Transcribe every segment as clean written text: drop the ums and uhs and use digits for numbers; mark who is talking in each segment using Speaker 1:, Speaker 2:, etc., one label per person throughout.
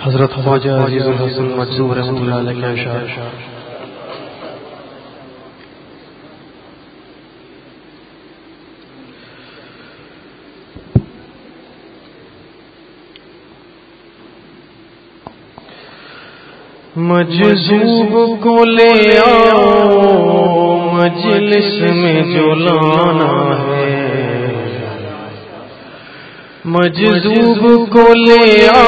Speaker 1: حضرت خواجہ عزیز الحسن مجذوب رحمۃ اللہ علیہ کا اشعار. مجذوب کو لے آؤ مجلس میں جو لانا ہے، مجذوب کو لے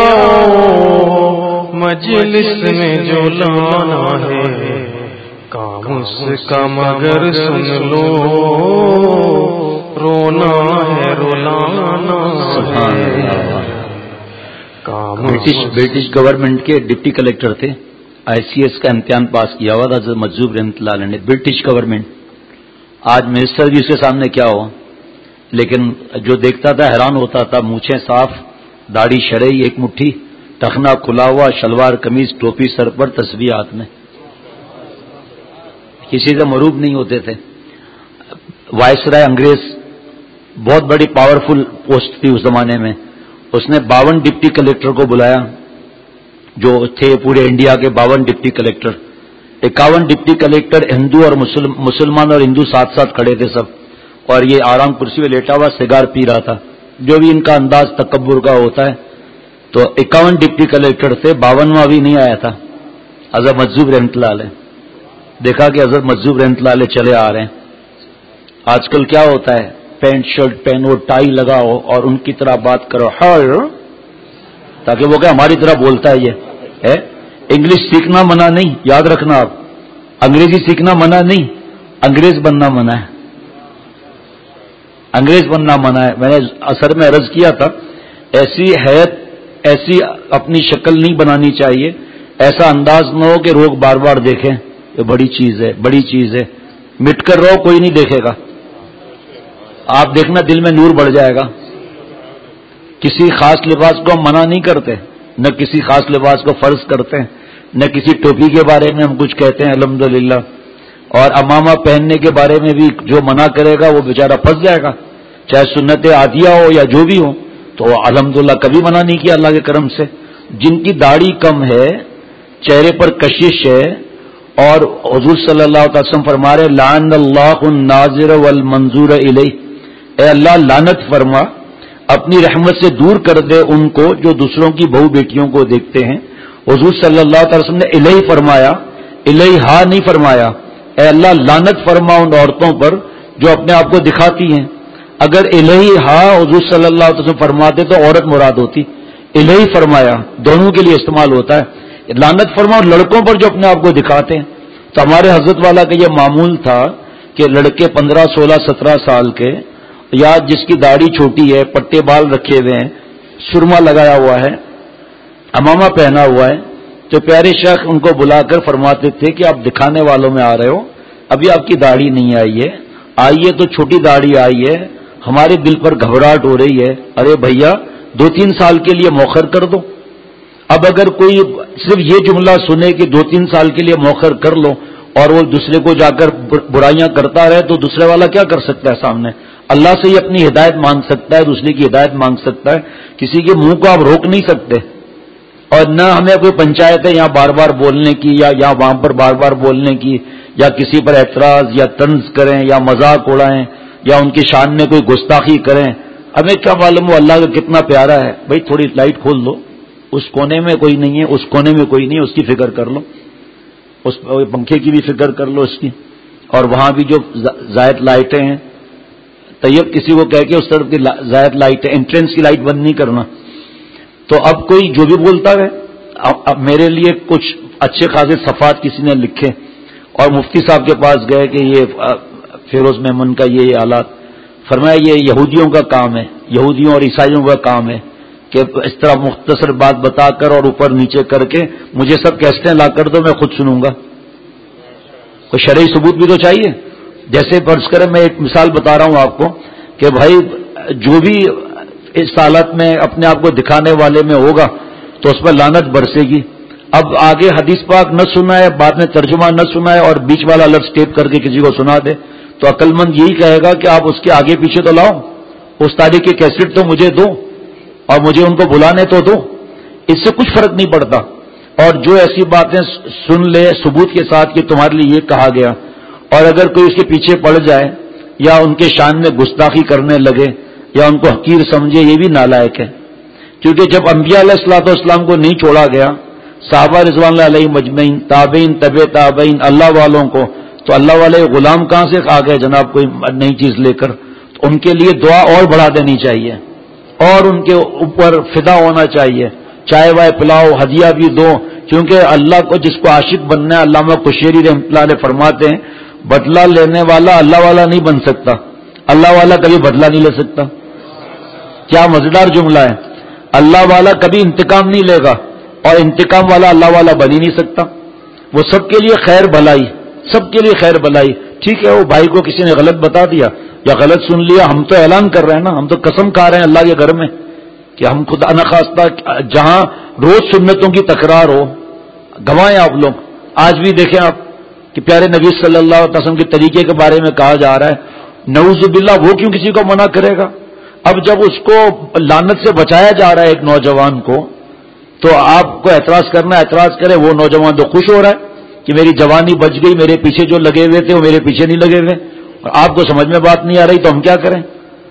Speaker 1: آؤ مجلس میں جو لانا ہے، کام اس کا مگر سن لو رونا ہے رلانا ہے.
Speaker 2: برٹش گورنمنٹ کے ڈپٹی کلیکٹر تھے، آئی سی ایس کا امتحان پاس کیا ہوا تھا حضرت مجذوب رحمۃ اللہ علیہ نے. British government. آج منسٹر بھی اس کے سامنے کیا ہوا، لیکن جو دیکھتا تھا حیران ہوتا تھا. مونچھیں صاف، داڑھی شرعی ایک مٹھی، ٹخنا کھلا ہوا، شلوار قمیض، ٹوپی سر پر، تسبیح ہاتھ میں، کسی سے مروب نہیں ہوتے تھے. وائس رائے انگریز، بہت بڑی پاورفل پوسٹ تھی اس زمانے میں. اس نے 52 ڈپٹی کلیکٹر کو بلایا، جو تھے پورے انڈیا کے 52 ڈپٹی کلیکٹر. 51 ڈپٹی کلیکٹر ہندو اور مسلمان اور ہندو ساتھ ساتھ کھڑے تھے سب، اور یہ آرام کرسی میں لیٹا ہوا سگار پی رہا تھا، جو بھی ان کا انداز تکبر کا ہوتا ہے. تو 51 ڈپٹی کلیکٹر تھے، 52واں ابھی نہیں آیا تھا حضرت مجذوب رحمۃ اللہ علیہ. دیکھا کہ حضرت مجذوب رحمۃ اللہ علیہ چلے آ رہے ہیں. آج کل کیا ہوتا ہے، پینٹ شرٹ پہنو، ٹائی لگاؤ اور ان کی طرح بات کرو، تاکہ وہ کہ ہماری طرح بولتا ہے یہ ہے. انگلش سیکھنا منع نہیں، یاد رکھنا آپ. انگریزی سیکھنا منع نہیں، انگریز بننا منع ہے. انگریز بننا منع ہے. میں نے اثر میں عرض کیا تھا، ایسی حیت، ایسی اپنی شکل نہیں بنانی چاہیے، ایسا انداز نہ ہو کہ لوگ بار بار دیکھیں. یہ بڑی چیز ہے، بڑی چیز ہے. مٹ کر رہو، کوئی نہیں دیکھے گا. آپ دیکھنا دل میں نور بڑھ جائے گا. کسی خاص لباس کو ہم منع نہیں کرتے، نہ کسی خاص لباس کو فرض کرتے ہیں، نہ کسی ٹوپی کے بارے میں ہم کچھ کہتے ہیں الحمدللہ. اور امامہ پہننے کے بارے میں بھی جو منع کرے گا وہ بیچارہ پھنس جائے گا، چاہے سنت عادیہ ہو یا جو بھی ہو. تو الحمدللہ کبھی منع نہیں کیا اللہ کے کرم سے. جن کی داڑھی کم ہے، چہرے پر کشش ہے، اور حضور صلی اللہ علیہ وسلم فرما رہے لعن اللہ الناظر والمنظور الیہ، اے اللہ لعنت فرما، اپنی رحمت سے دور کر دے ان کو جو دوسروں کی بہو بیٹیوں کو دیکھتے ہیں. حضور صلی اللہ علیہ وسلم نے الیہ فرمایا، الیہا نہیں فرمایا. اے اللہ لعنت فرما ان عورتوں پر جو اپنے آپ کو دکھاتی ہیں. اگر الیہا حضور صلی اللہ علیہ وسلم فرماتے تو عورت مراد ہوتی. الیہ فرمایا، دونوں کے لیے استعمال ہوتا ہے. لعنت فرما اور لڑکوں پر جو اپنے آپ کو دکھاتے ہیں. تو ہمارے حضرت والا کا یہ معمول تھا کہ لڑکے 15 16 17 سال کے، یا جس کی داڑھی چھوٹی ہے، پٹے بال رکھے ہوئے ہیں، سرما لگایا ہوا ہے، امامہ پہنا ہوا ہے، تو پیارے شیخ ان کو بلا کر فرماتے تھے کہ آپ دکھانے والوں میں آ رہے ہو، ابھی آپ کی داڑھی نہیں آئی ہے، آئیے تو چھوٹی داڑھی آئی ہے، ہمارے دل پر گھبراہٹ ہو رہی ہے. ارے بھیا 2-3 سال کے لیے مؤخر کر دو. اب اگر کوئی صرف یہ جملہ سنے کہ 2-3 سال کے لیے مؤخر کر لو، اور وہ دوسرے کو جا کر برائیاں کرتا رہے، تو دوسرے والا کیا کر سکتا ہے سامنے؟ اللہ سے ہی اپنی ہدایت مانگ سکتا ہے، دوسرے کی ہدایت مانگ سکتا ہے. کسی کے منہ کو آپ روک نہیں سکتے، اور نہ ہمیں کوئی پنچایت ہے یہاں بار بار بولنے کی، یا وہاں پر بار بار بولنے کی، یا کسی پر اعتراض یا طنز کریں یا مذاق اڑائیں یا ان کی شان میں کوئی گستاخی کریں. ہمیں کیا معلوم وہ اللہ کا کتنا پیارا ہے. بھائی تھوڑی لائٹ کھول دو، اس کونے میں کوئی نہیں ہے، اس کونے میں کوئی نہیں ہے، اس کی فکر کر لو، اس پنکھے کی بھی فکر کر لو اس کی. اور وہاں بھی جو زائد لائٹیں ہیں، طیب کسی کو کہہ کے اس طرف کی زائد لائٹیں، انٹرنس کی لائٹ بند نہیں کرنا. تو اب کوئی جو بھی بولتا ہے. اب میرے لیے کچھ اچھے خاصے صفات کسی نے لکھے، اور مفتی صاحب کے پاس گئے کہ یہ فیروز میمن کا یہ آلات، فرمایا یہ یہودیوں کا کام ہے، یہودیوں اور عیسائیوں کا کام ہے کہ اس طرح مختصر بات بتا کر اور اوپر نیچے کر کے مجھے سب کیسٹیں لا کر دو، میں خود سنوں گا. کوئی شرعی ثبوت بھی تو چاہیے. جیسے فرض کریں میں ایک مثال بتا رہا ہوں آپ کو کہ بھائی جو بھی اس حالت میں اپنے آپ کو دکھانے والے میں ہوگا تو اس پر لعنت برسے گی. اب آگے حدیث پاک نہ سنا ہے، بعد میں ترجمہ نہ سنا ہے، اور بیچ والا لفظ ٹیپ کر کے کسی کو سنا دے، تو عقل مند یہی کہے گا کہ آپ اس کے آگے پیچھے تو لاؤ، اس تاریخ کی کیسٹ تو مجھے دو اور مجھے ان کو بلانے تو دو. اس سے کچھ فرق نہیں پڑتا. اور جو ایسی باتیں سن لے ثبوت کے ساتھ کہ تمہارے لیے یہ کہا گیا، اور اگر کوئی اس کے پیچھے پڑ جائے یا ان کے شان میں گستاخی کرنے لگے یا ان کو حقیر سمجھے، یہ بھی نالائق ہے. کیونکہ جب انبیاء علیہ الصلوۃ والسلام کو نہیں چھوڑا گیا، صحابہ رضوان اللہ علیہ مجمعین، تابعین، تبع تابعین، اللہ والوں کو، تو اللہ والے غلام کہاں سے آ گئے جناب کوئی نئی چیز لے کر؟ تو ان کے لیے دعا اور بڑھا دینی چاہیے اور ان کے اوپر فدا ہونا چاہیے، چائے وائے پلاؤ، ہدیہ بھی دو. کیونکہ اللہ کو جس کو عاشق بننا ہے، علامہ قشیری رحمۃ اللہ علیہ فرماتے ہیں بدلہ لینے والا اللہ والا نہیں بن سکتا، اللہ والا کبھی بدلہ نہیں لے سکتا. کیا مزیدار جملہ ہے. اللہ والا کبھی انتقام نہیں لے گا اور انتقام والا اللہ والا بن ہی نہیں سکتا. وہ سب کے لیے خیر بھلائی، سب کے لیے خیر بھلائی. ٹھیک ہے، وہ بھائی کو کسی نے غلط بتا دیا یا غلط سن لیا، ہم تو اعلان کر رہے ہیں نا، ہم تو قسم کھا رہے ہیں اللہ کے گھر میں کہ ہم خدا نخواستہ جہاں روز سنتوں کی تکرار ہو گوائیں آپ لوگ. آج بھی دیکھیں آپ کہ پیارے نبی صلی اللہ علیہ وسلم کے طریقے کے بارے میں کہا جا رہا ہے، نعوذ باللہ وہ کیوں کسی کو منع کرے گا؟ اب جب اس کو لعنت سے بچایا جا رہا ہے ایک نوجوان کو، تو آپ کو اعتراض کرنا، اعتراض کرے. وہ نوجوان تو خوش ہو رہا ہے کہ میری جوانی بچ گئی، میرے پیچھے جو لگے ہوئے تھے وہ میرے پیچھے نہیں لگے ہوئے. اور آپ کو سمجھ میں بات نہیں آ رہی تو ہم کیا کریں؟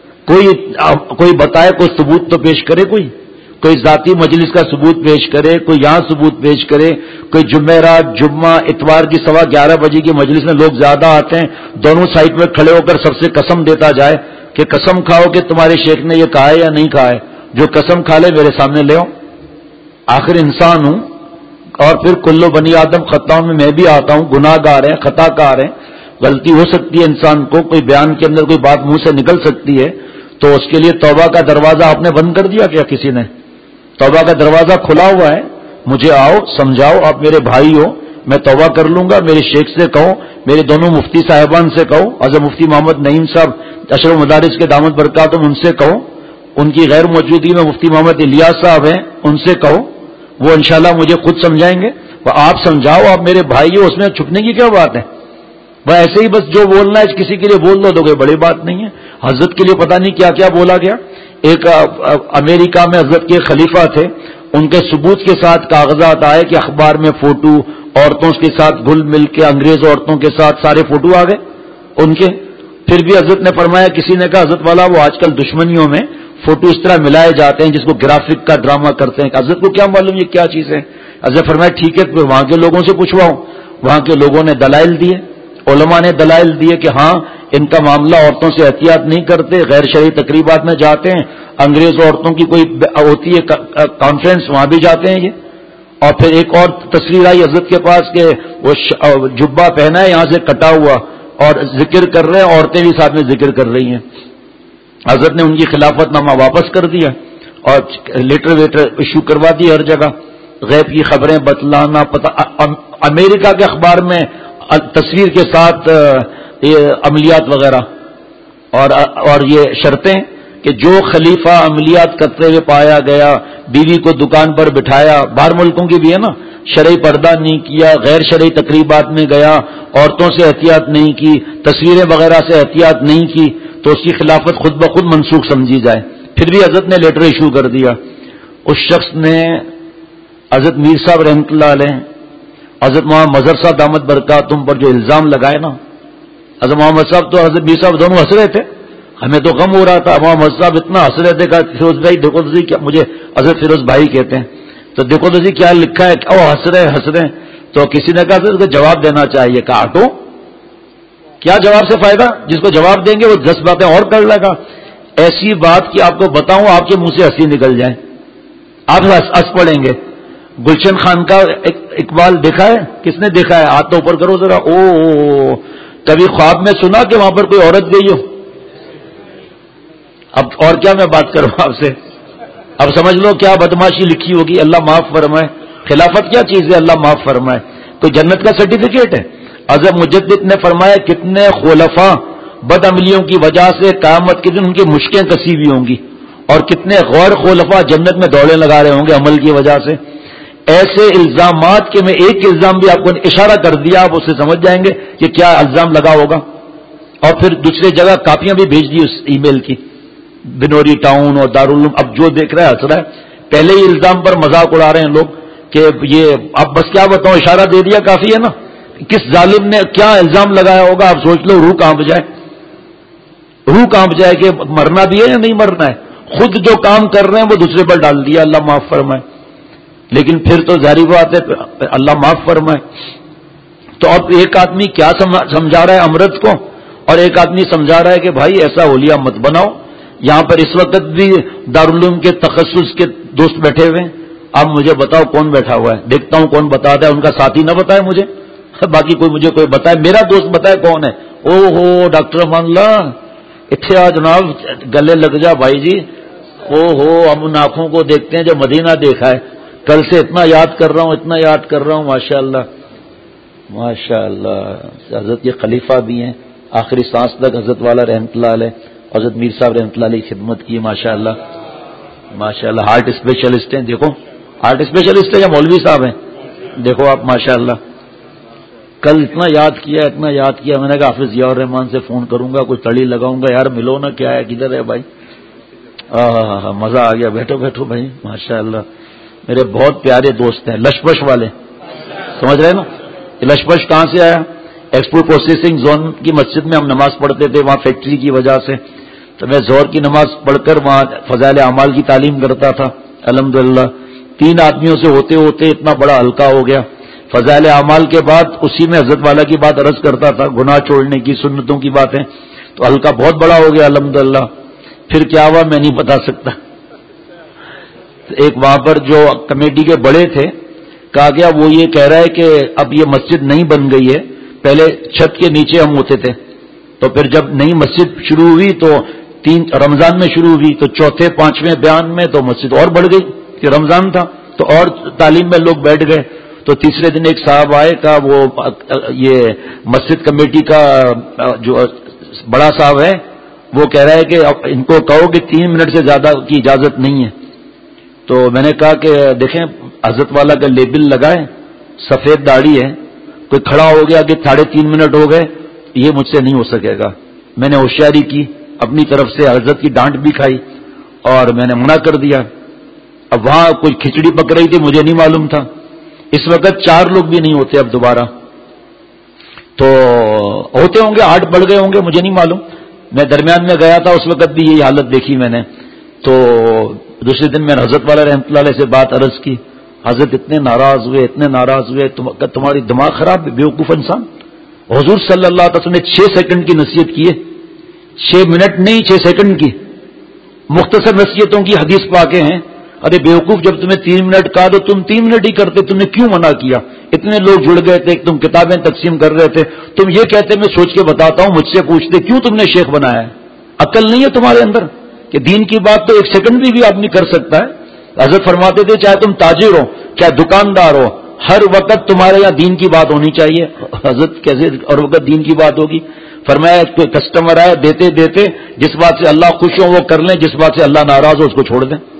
Speaker 2: کوئی بتائے، کوئی ثبوت تو پیش کرے، کوئی ذاتی مجلس کا ثبوت پیش کرے، کوئی یہاں ثبوت پیش کرے. کوئی جمعرات، جمعہ، اتوار کی 11:15 بجے کی مجلس میں لوگ زیادہ آتے ہیں، دونوں سائڈ میں کھڑے ہو کر سب سے قسم دیتا جائے کہ قسم کھاؤ کہ تمہارے شیخ نے یہ کہا ہے یا نہیں کہا ہے. جو قسم کھا لے میرے سامنے لے آؤ. آخر انسان ہوں، اور پھر کلو بنی آدم خطاؤں میں بھی آتا ہوں، گناہ گار ہیں، خطا کار ہیں، غلطی ہو سکتی ہے انسان کو، کوئی بیان کے اندر کوئی بات منہ سے نکل سکتی ہے. تو اس کے لیے توبہ کا دروازہ آپ نے بند کر دیا کیا؟ کسی نے؟ توبہ کا دروازہ کھلا ہوا ہے. مجھے آؤ، سمجھاؤ، آپ میرے بھائی ہو، میں توبہ کر لوں گا. میرے شیخ سے کہو، میرے دونوں مفتی صاحبان سے کہو، حضرت مفتی محمد نعیم صاحب اشرف مدارس کے دامت برکاتہم، ان سے کہو. ان کی غیر موجودگی میں مفتی محمد الیاس صاحب ہیں، ان سے کہو، وہ انشاءاللہ مجھے خود سمجھائیں گے. آپ سمجھاؤ، آپ میرے بھائی ہو، اس میں چھپنے کی کیا بات ہے؟ وہ ایسے ہی بس جو بولنا ہے کسی کے لیے بول دو تو کوئی بڑی بات نہیں ہے. حضرت کے لیے پتہ نہیں کیا کیا بولا گیا. ایک امریکہ میں حضرت کے خلیفہ تھے، ان کے ثبوت کے ساتھ کاغذات آئے کہ اخبار میں فوٹو، عورتوں کے ساتھ گھل مل کے انگریز عورتوں کے ساتھ سارے فوٹو آ گئے ان کے. پھر بھی حضرت نے فرمایا، کسی نے کہا حضرت والا وہ آج کل دشمنیوں میں فوٹو اس طرح ملائے جاتے ہیں جس کو گرافک کا ڈرامہ کرتے ہیں. حضرت کو کیا معلوم یہ کیا چیز ہے؟ حضرت فرمایا ٹھیک ہے، پھر وہاں کے لوگوں سے پوچھواؤ. وہاں کے لوگوں نے دلائل دیے، علماء نے دلائل دیے کہ ہاں ان کا معاملہ عورتوں سے احتیاط نہیں کرتے، غیر شرعی تقریبات میں جاتے ہیں، انگریز عورتوں کی کوئی ہوتی ہے کانفرنس، وہاں بھی جاتے ہیں یہ. اور پھر ایک اور تصویر آئی حضرت کے پاس کہ وہ جبہ پہنا ہے یہاں سے کٹا ہوا اور ذکر کر رہے ہیں، عورتیں بھی ساتھ میں ذکر کر رہی ہیں. حضرت نے ان کی خلافت نامہ واپس کر دیا اور لیٹر ویٹر ایشو کروا دی ہر جگہ. غیب کی خبریں بتلانا، پتہ امریکہ کے اخبار میں تصویر کے ساتھ عملیات وغیرہ اور یہ شرطیں کہ جو خلیفہ عملیات کرتے ہوئے پایا گیا، بیوی کو دکان پر بٹھایا، باہر ملکوں کی بھی ہے نا، شرعی پردہ نہیں کیا، غیر شرعی تقریبات میں گیا، عورتوں سے احتیاط نہیں کی، تصویریں وغیرہ سے احتیاط نہیں کی، تو اس کی خلافت خود بخود منسوخ سمجھی جائے. پھر بھی حضرت نے لیٹر ایشو کر دیا. اس شخص نے حضرت میر صاحب رحمۃ اللہ علیہ، حضرت محمد مظہر صاحب دامت برکاتہم پر جو الزام لگائے نا، حضرت محمد صاحب تو حضرت میر صاحب دونوں ہنس رہے تھے، ہمیں تو غم ہو رہا تھا. محمد صاحب اتنا ہنس رہے تھے کہ فیروز بھائی دیکھو تو کیا، مجھے حضرت فیروز بھائی کہتے ہیں، تو دیکھو تو کیا لکھا ہے، او ہنس رہے. تو کسی نے کہا اس کو جواب دینا چاہیے. کہا ہٹو، کیا جواب سے فائدہ؟ جس کو جواب دیں گے وہ 10 باتیں اور کر لے گا. ایسی بات کہ آپ کو بتاؤں آپ کے منہ سے ہنسی نکل جائے، آپ ہنس پڑیں گے. گلشن خان کا اقبال دیکھا ہے؟ کس نے دیکھا ہے؟ ہاتھ تو اوپر کرو ذرا. او کبھی خواب میں سنا کہ وہاں پر کوئی عورت گئی ہو؟ اب اور کیا میں بات کروں آپ سے؟ اب سمجھ لو کیا بدماشی لکھی ہوگی. اللہ معاف فرمائے. خلافت کیا چیز ہے؟ اللہ معاف فرمائے. کوئی جنت کا سرٹیفکیٹ ہے؟ حضرت مجدد نے فرمایا کتنے خلفاء بد عملیوں کی وجہ سے قیامت کے دن ان کی مشکیں کسی بھی ہوں گی، اور کتنے غیر خلفاء جنت میں دوڑے لگا رہے ہوں گے عمل کی وجہ سے. ایسے الزامات کے میں ایک الزام بھی آپ کو اشارہ کر دیا، آپ اسے سمجھ جائیں گے کہ کیا الزام لگا ہوگا. اور پھر دوسری جگہ کاپیاں بھی بھیج دی اس ای میل کی، بنوری ٹاؤن اور دارالعلوم. اب جو دیکھ رہا ہے ہنس رہا ہے. پہلے ہی الزام پر مذاق اڑا رہے ہیں لوگ کہ یہ اب بس کیا بتاؤں، اشارہ دے دیا کافی ہے نا. کس ظالم نے کیا الزام لگایا ہوگا آپ سوچ لو، روح کانپ جائے، روح کانپ جائے کہ مرنا بھی ہے یا نہیں مرنا ہے. خود جو کام کر رہے ہیں وہ دوسرے پر ڈال دیا، اللہ معاف فرمائے. لیکن پھر تو ظاہری بات ہے اللہ معاف فرمائے. تو اب ایک آدمی کیا سمجھا رہا ہے امرت کو، اور ایک آدمی سمجھا رہا ہے کہ بھائی ایسا ہولیہ مت بناؤ. یہاں پر اس وقت بھی دارالعلوم کے تخصص کے دوست بیٹھے ہوئے ہیں. اب مجھے بتاؤ کون بیٹھا ہوا ہے، دیکھتا ہوں کون بتاتا ہے. ان کا ساتھی نہ بتائے مجھے، باقی کوئی مجھے کوئی بتائے، میرا دوست بتائے کون ہے. او ہو ڈاکٹر امان اللہ اتنے آ جناب، گلے لگ جا بھائی جی. او ہو ہم ان آنکھوں کو دیکھتے ہیں جو مدینہ دیکھا ہے. کل سے اتنا یاد کر رہا ہوں، اتنا یاد کر رہا ہوں، ماشاء اللہ ماشاء اللہ. حضرت یہ خلیفہ بھی ہیں، آخری سانس تک حضرت والا رحمۃ اللہ علیہ، حضرت میر صاحب رحمۃ اللہ علیہ خدمت کی ماشاء اللہ ماشاء اللہ. ہارٹ اسپیشلسٹ ہیں، دیکھو ہارٹ اسپیشلسٹ ہے یا مولوی صاحب ہیں، دیکھو آپ ماشاء اللہ. کل اتنا یاد کیا میں نے کہا حافظ ضیاء الرحمان سے فون کروں گا، کچھ تڑی لگاؤں گا، یار ملو نا، کیا ہے کدھر ہے بھائی. مزہ آ گیا. بیٹھو بیٹھو بھائی ماشاء اللہ. میرے بہت پیارے دوست ہیں لشپش والے، سمجھ رہے ہیں نا. لشپش کہاں سے آیا؟ ایکسپورٹ پروسیسنگ زون کی مسجد میں ہم نماز پڑھتے تھے، وہاں فیکٹری کی وجہ سے تو میں ظہر کی نماز پڑھ کر وہاں فضائل اعمال کی تعلیم کرتا تھا. الحمدللہ 3 آدمیوں سے ہوتے ہوتے اتنا بڑا حلقہ ہو گیا. فضائل اعمال کے بعد اسی میں حضرت والا کی بات عرض کرتا تھا، گناہ چھوڑنے کی، سنتوں کی باتیں. تو حلقہ بہت بڑا ہو گیا الحمدللہ. پھر کیا ہوا میں نہیں بتا سکتا. ایک وہاں پر جو کمیٹی کے بڑے تھے کہا گیا وہ یہ کہہ رہا ہے کہ اب یہ مسجد نہیں بن گئی ہے، پہلے چھت کے نیچے ہم ہوتے تھے. تو پھر جب نئی مسجد شروع ہوئی تو 3 رمضان میں شروع ہوئی تو چوتھے 5ویں بیان میں تو مسجد اور بڑھ گئی کہ رمضان تھا تو اور تعلیم میں لوگ بیٹھ گئے. تو تیسرے دن ایک صاحب آئے کا وہ یہ مسجد کمیٹی کا جو بڑا صاحب ہے وہ کہہ رہا ہے کہ ان کو کہو کہ 3 منٹ سے زیادہ کی اجازت نہیں ہے. تو میں نے کہا کہ دیکھیں حضرت والا کا لیبل لگائے، سفید داڑھی ہے، کوئی کھڑا ہو گیا کہ 3.5 منٹ ہو گئے، یہ مجھ سے نہیں ہو سکے گا. میں نے ہوشیاری کی اپنی طرف سے، حضرت کی ڈانٹ بھی کھائی اور میں نے منع کر دیا. اب وہاں کوئی کھچڑی پک رہی تھی، مجھے نہیں معلوم تھا. اس وقت 4 لوگ بھی نہیں ہوتے اب دوبارہ، تو ہوتے ہوں گے 8 بڑھ گئے ہوں گے، مجھے نہیں معلوم. میں درمیان میں گیا تھا اس وقت بھی یہی حالت دیکھی میں نے. تو دوسرے دن میں نے حضرت والا رحمۃ اللہ علیہ سے بات عرض کی. حضرت اتنے ناراض ہوئے تمہاری دماغ خراب ہے بیوقوف انسان. حضور صلی اللہ علیہ وسلم نے 6 سیکنڈ کی نصیحت کی ہے، 6 منٹ نہیں 6 سیکنڈ کی مختصر نصیحتوں کی حدیث پاکیں ہیں. ارے بیوقوف جب تمہیں 3 منٹ کہا تو تم 3 منٹ ہی کرتے، تم نے کیوں منع کیا؟ اتنے لوگ جڑ گئے تھے، تم کتابیں تقسیم کر رہے تھے، تم یہ کہتے میں سوچ کے بتاتا ہوں، مجھ سے پوچھتے کیوں تم نے شیخ بنایا ہے؟ عقل نہیں ہے تمہارے اندر کہ دین کی بات تو 1 سیکنڈ بھی آدمی کر سکتا ہے. حضرت فرماتے تھے چاہے تم تاجر ہو چاہے دکاندار ہو، ہر وقت تمہارے یہاں دین کی بات ہونی چاہیے. حضرت کیسے ہر وقت دین کی بات ہوگی؟ فرمایا کوئی کسٹمر آئے دیتے دیتے جس بات سے اللہ خوش ہو وہ کر لیں، جس بات سے اللہ ناراض ہو اس کو چھوڑ دیں.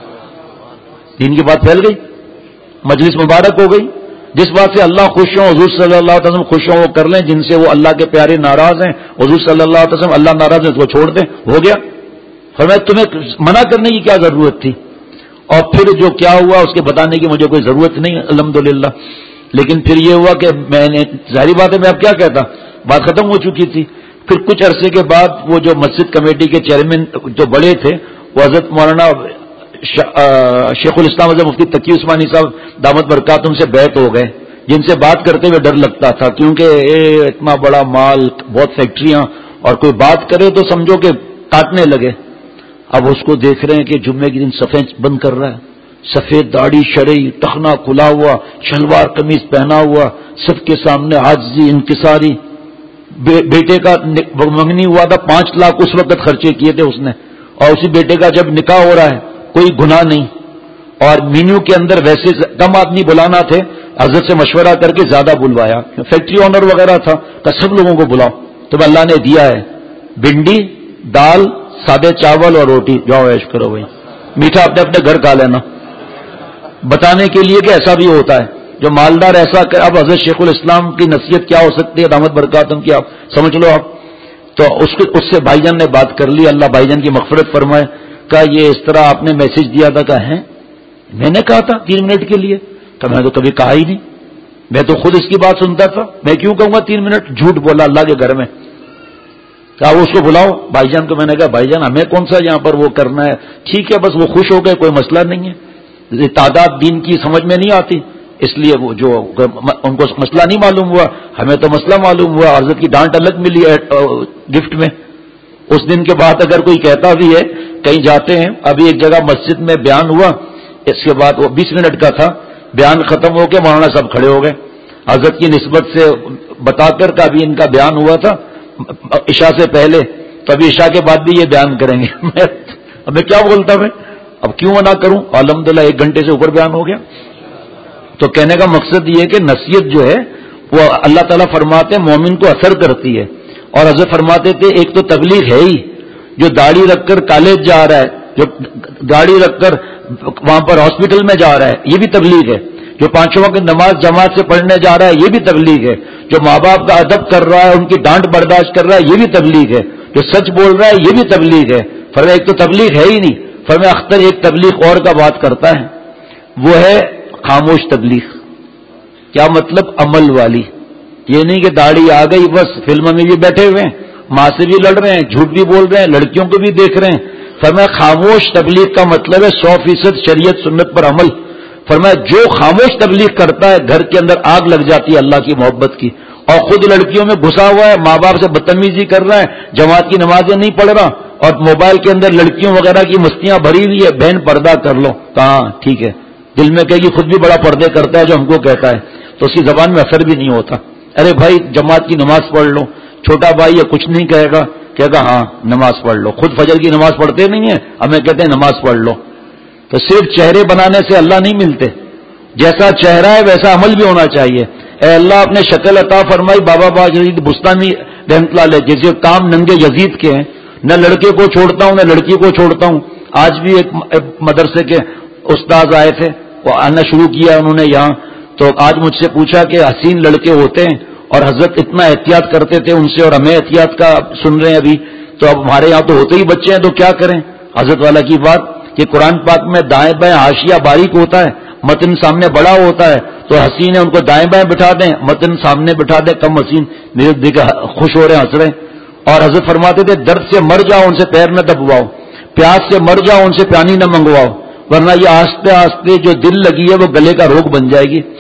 Speaker 2: دین کی بات پھیل گئی، مجلس مبارک ہو گئی. جس بات سے اللہ خوش ہو، حضور صلی اللہ علیہ وسلم خوش ہو وہ کر لیں، جن سے وہ اللہ کے پیارے ناراض ہیں، حضور صلی اللہ علیہ وسلم اللہ ناراض ہے اس کو چھوڑ دیں. ہو گیا. فرمایا تمہیں منع کرنے کی کیا ضرورت تھی؟ اور پھر جو کیا ہوا اس کے بتانے کی مجھے کوئی ضرورت نہیں الحمدللہ. لیکن پھر یہ ہوا کہ میں نے ظاہری بات ہے میں اب کیا کہتا، بات ختم ہو چکی تھی. پھر کچھ عرصے کے بعد وہ جو مسجد کمیٹی کے چیئرمین جو بڑے تھے وہ حضرت مولانا شیخ الاسلام حضرت مفتی تقی عثمانی صاحب دامت برکاتہم سے بیعت ہو گئے، جن سے بات کرتے ہوئے ڈر لگتا تھا کیونکہ اتنا بڑا مال، بہت فیکٹریاں، اور کوئی بات کرے تو سمجھو کہ کاٹنے لگے. اب اس کو دیکھ رہے ہیں کہ جمعے کے دن صفیں بند کر رہا ہے، سفید داڑھی شرعی، ٹخنا کھلا ہوا، شلوار قمیض پہنا ہوا، سب کے سامنے عاجزی انکساری. بیٹے کا منگنی ہوا تھا، 5 لاکھ اس وقت خرچے کیے تھے اس نے، اور اسی بیٹے کا جب نکاح ہو رہا ہے کوئی گناہ نہیں. اور مینیو کے اندر ویسے کم آدمی بلانا تھے، حضرت سے مشورہ کر کے زیادہ بلوایا. فیکٹری آنر وغیرہ تھا کہ سب لوگوں کو بلاؤ، تو اللہ نے دیا ہے بھنڈی، دال، سادے چاول اور روٹی، جاؤ عیش کرو بھائی، میٹھا اپنے اپنے گھر کھا لینا. بتانے کے لیے کہ ایسا بھی ہوتا ہے جو مالدار ایسا کہ اب حضرت شیخ الاسلام کی نصیحت کیا ہو سکتی ہے دامت برکاتہم کی، آپ سمجھ لو. آپ تو اس سے بھائی جان نے بات کر لی، اللہ بھائی جان کی مغفرت فرمائے. کہا یہ اس طرح آپ نے میسج دیا تھا، کہا ہے میں نے کہا تھا 3 منٹ کے لیے، کہ میں تو کبھی کہا ہی نہیں، میں تو خود اس کی بات سنتا تھا، میں کیوں کہوں گا 3 منٹ؟ جھوٹ بولا اللہ کے گھر میں. کہا وہ اس کو بلاؤ بھائی جان کو. میں نے کہا بھائی جان ہمیں کون سا یہاں پر وہ کرنا ہے، ٹھیک ہے بس وہ خوش ہو گئے، کوئی مسئلہ نہیں ہے. تعداد دین کی سمجھ میں نہیں آتی، اس لیے وہ جو ان کو مسئلہ نہیں معلوم ہوا، ہمیں تو مسئلہ معلوم ہوا. حضرت کی ڈانٹ الگ ملی ہے گفٹ میں. اس دن کے بعد اگر کوئی کہتا بھی ہے، کہیں جاتے ہیں، ابھی ایک جگہ مسجد میں بیان ہوا، اس کے بعد وہ 20 منٹ کا تھا، بیان ختم ہو کے مولانا صاحب کھڑے ہو گئے حضرت کی نسبت سے بتا کر کا ابھی ان کا بیان ہوا تھا عشاء سے پہلے، تو ابھی عشاء کے بعد بھی یہ بیان کریں گے. اب میں کیا بولتا میں، اب کیوں نہ کروں؟ الحمدللہ 1 گھنٹے سے اوپر بیان ہو گیا. تو کہنے کا مقصد یہ ہے کہ نصیحت جو ہے وہ اللہ تعالیٰ فرماتے ہیں مومن کو اثر کرتی ہے. اور حضرت فرماتے تھے ایک تو تبلیغ ہے ہی، جو داڑھی رکھ کر کالج جا رہا ہے، جو داڑھی رکھ کر وہاں پر ہاسپٹل میں جا رہا ہے، یہ بھی تبلیغ ہے. جو 5 وقت نماز جماعت سے پڑھنے جا رہا ہے، یہ بھی تبلیغ ہے. جو ماں باپ کا ادب کر رہا ہے، ان کی ڈانٹ برداشت کر رہا ہے، یہ بھی تبلیغ ہے. جو سچ بول رہا ہے یہ بھی تبلیغ ہے. فرمایا ایک تو تبلیغ ہے ہی نہیں. فرمایا اختر ایک تبلیغ اور کا بات کرتا ہے، وہ ہے خاموش تبلیغ. کیا مطلب؟ عمل والی. یہ نہیں کہ داڑھی آ گئی بس فلم میں بھی بیٹھے ہوئے ہیں، ماں سے بھی لڑ رہے ہیں، جھوٹ بھی بول رہے ہیں، لڑکیوں کو بھی دیکھ رہے ہیں. فرمایا خاموش تبلیغ کا مطلب ہے 100% شریعت سنت پر عمل. فرمایا جو خاموش تبلیغ کرتا ہے گھر کے اندر آگ لگ جاتی ہے اللہ کی محبت کی، اور خود لڑکیوں میں گھسا ہوا ہے، ماں باپ سے بدتمیزی کر رہا ہے، جماعت کی نمازیں نہیں پڑھ رہا، اور موبائل کے اندر لڑکیوں وغیرہ کی مستیاں بھری ہوئی ہے. بہن پردہ کر لو. کہاں ٹھیک ہے، دل میں کہے گی خود بھی بڑا پردے کرتا ہے جو ہم کو کہتا ہے، تو اس کی زبان میں اثر بھی نہیں ہوتا. ارے بھائی جماعت کی نماز پڑھ لو. چھوٹا بھائی یہ کچھ نہیں کہے گا، کہے گا ہاں نماز پڑھ لو. خود فجر کی نماز پڑھتے نہیں ہیں، ہمیں کہتے ہیں نماز پڑھ لو. تو صرف چہرے بنانے سے اللہ نہیں ملتے، جیسا چہرہ ہے ویسا عمل بھی ہونا چاہیے. اے اللہ اپنے شکل عطا فرمائی. بابا باجید بستانی رحمۃ اللہ علیہ جیسے کام ننگے یزید کے ہیں، نہ لڑکے کو چھوڑتا ہوں نہ لڑکی کو چھوڑتا ہوں. آج بھی ایک مدرسے کے استاذ آئے تھے، وہ آنا شروع کیا انہوں نے یہاں، تو آج مجھ سے پوچھا کہ حسین لڑکے ہوتے ہیں اور حضرت اتنا احتیاط کرتے تھے ان سے، اور ہمیں احتیاط کا سن رہے ہیں ابھی، تو اب ہمارے یہاں تو ہوتے ہی بچے ہیں تو کیا کریں؟ حضرت والا کی بات کہ قرآن پاک میں دائیں بائیں حاشیہ باریک ہوتا ہے، متن سامنے بڑا ہوتا ہے. تو حسین ہے ان کو دائیں بائیں بٹھا دیں، متن سامنے بٹھا دیں، کم حسین میرے دیکھ خوش ہو رہے ہیں، ہنس رہے ہیں. اور حضرت فرماتے تھے درد سے مر جاؤ ان سے پیر نہ دبواؤ، پیاس سے مر جاؤ ان سے پانی نہ منگواؤ، ورنہ یہ آہستہ آہستہ جو دل لگی ہے وہ گلے کا روگ بن جائے گی.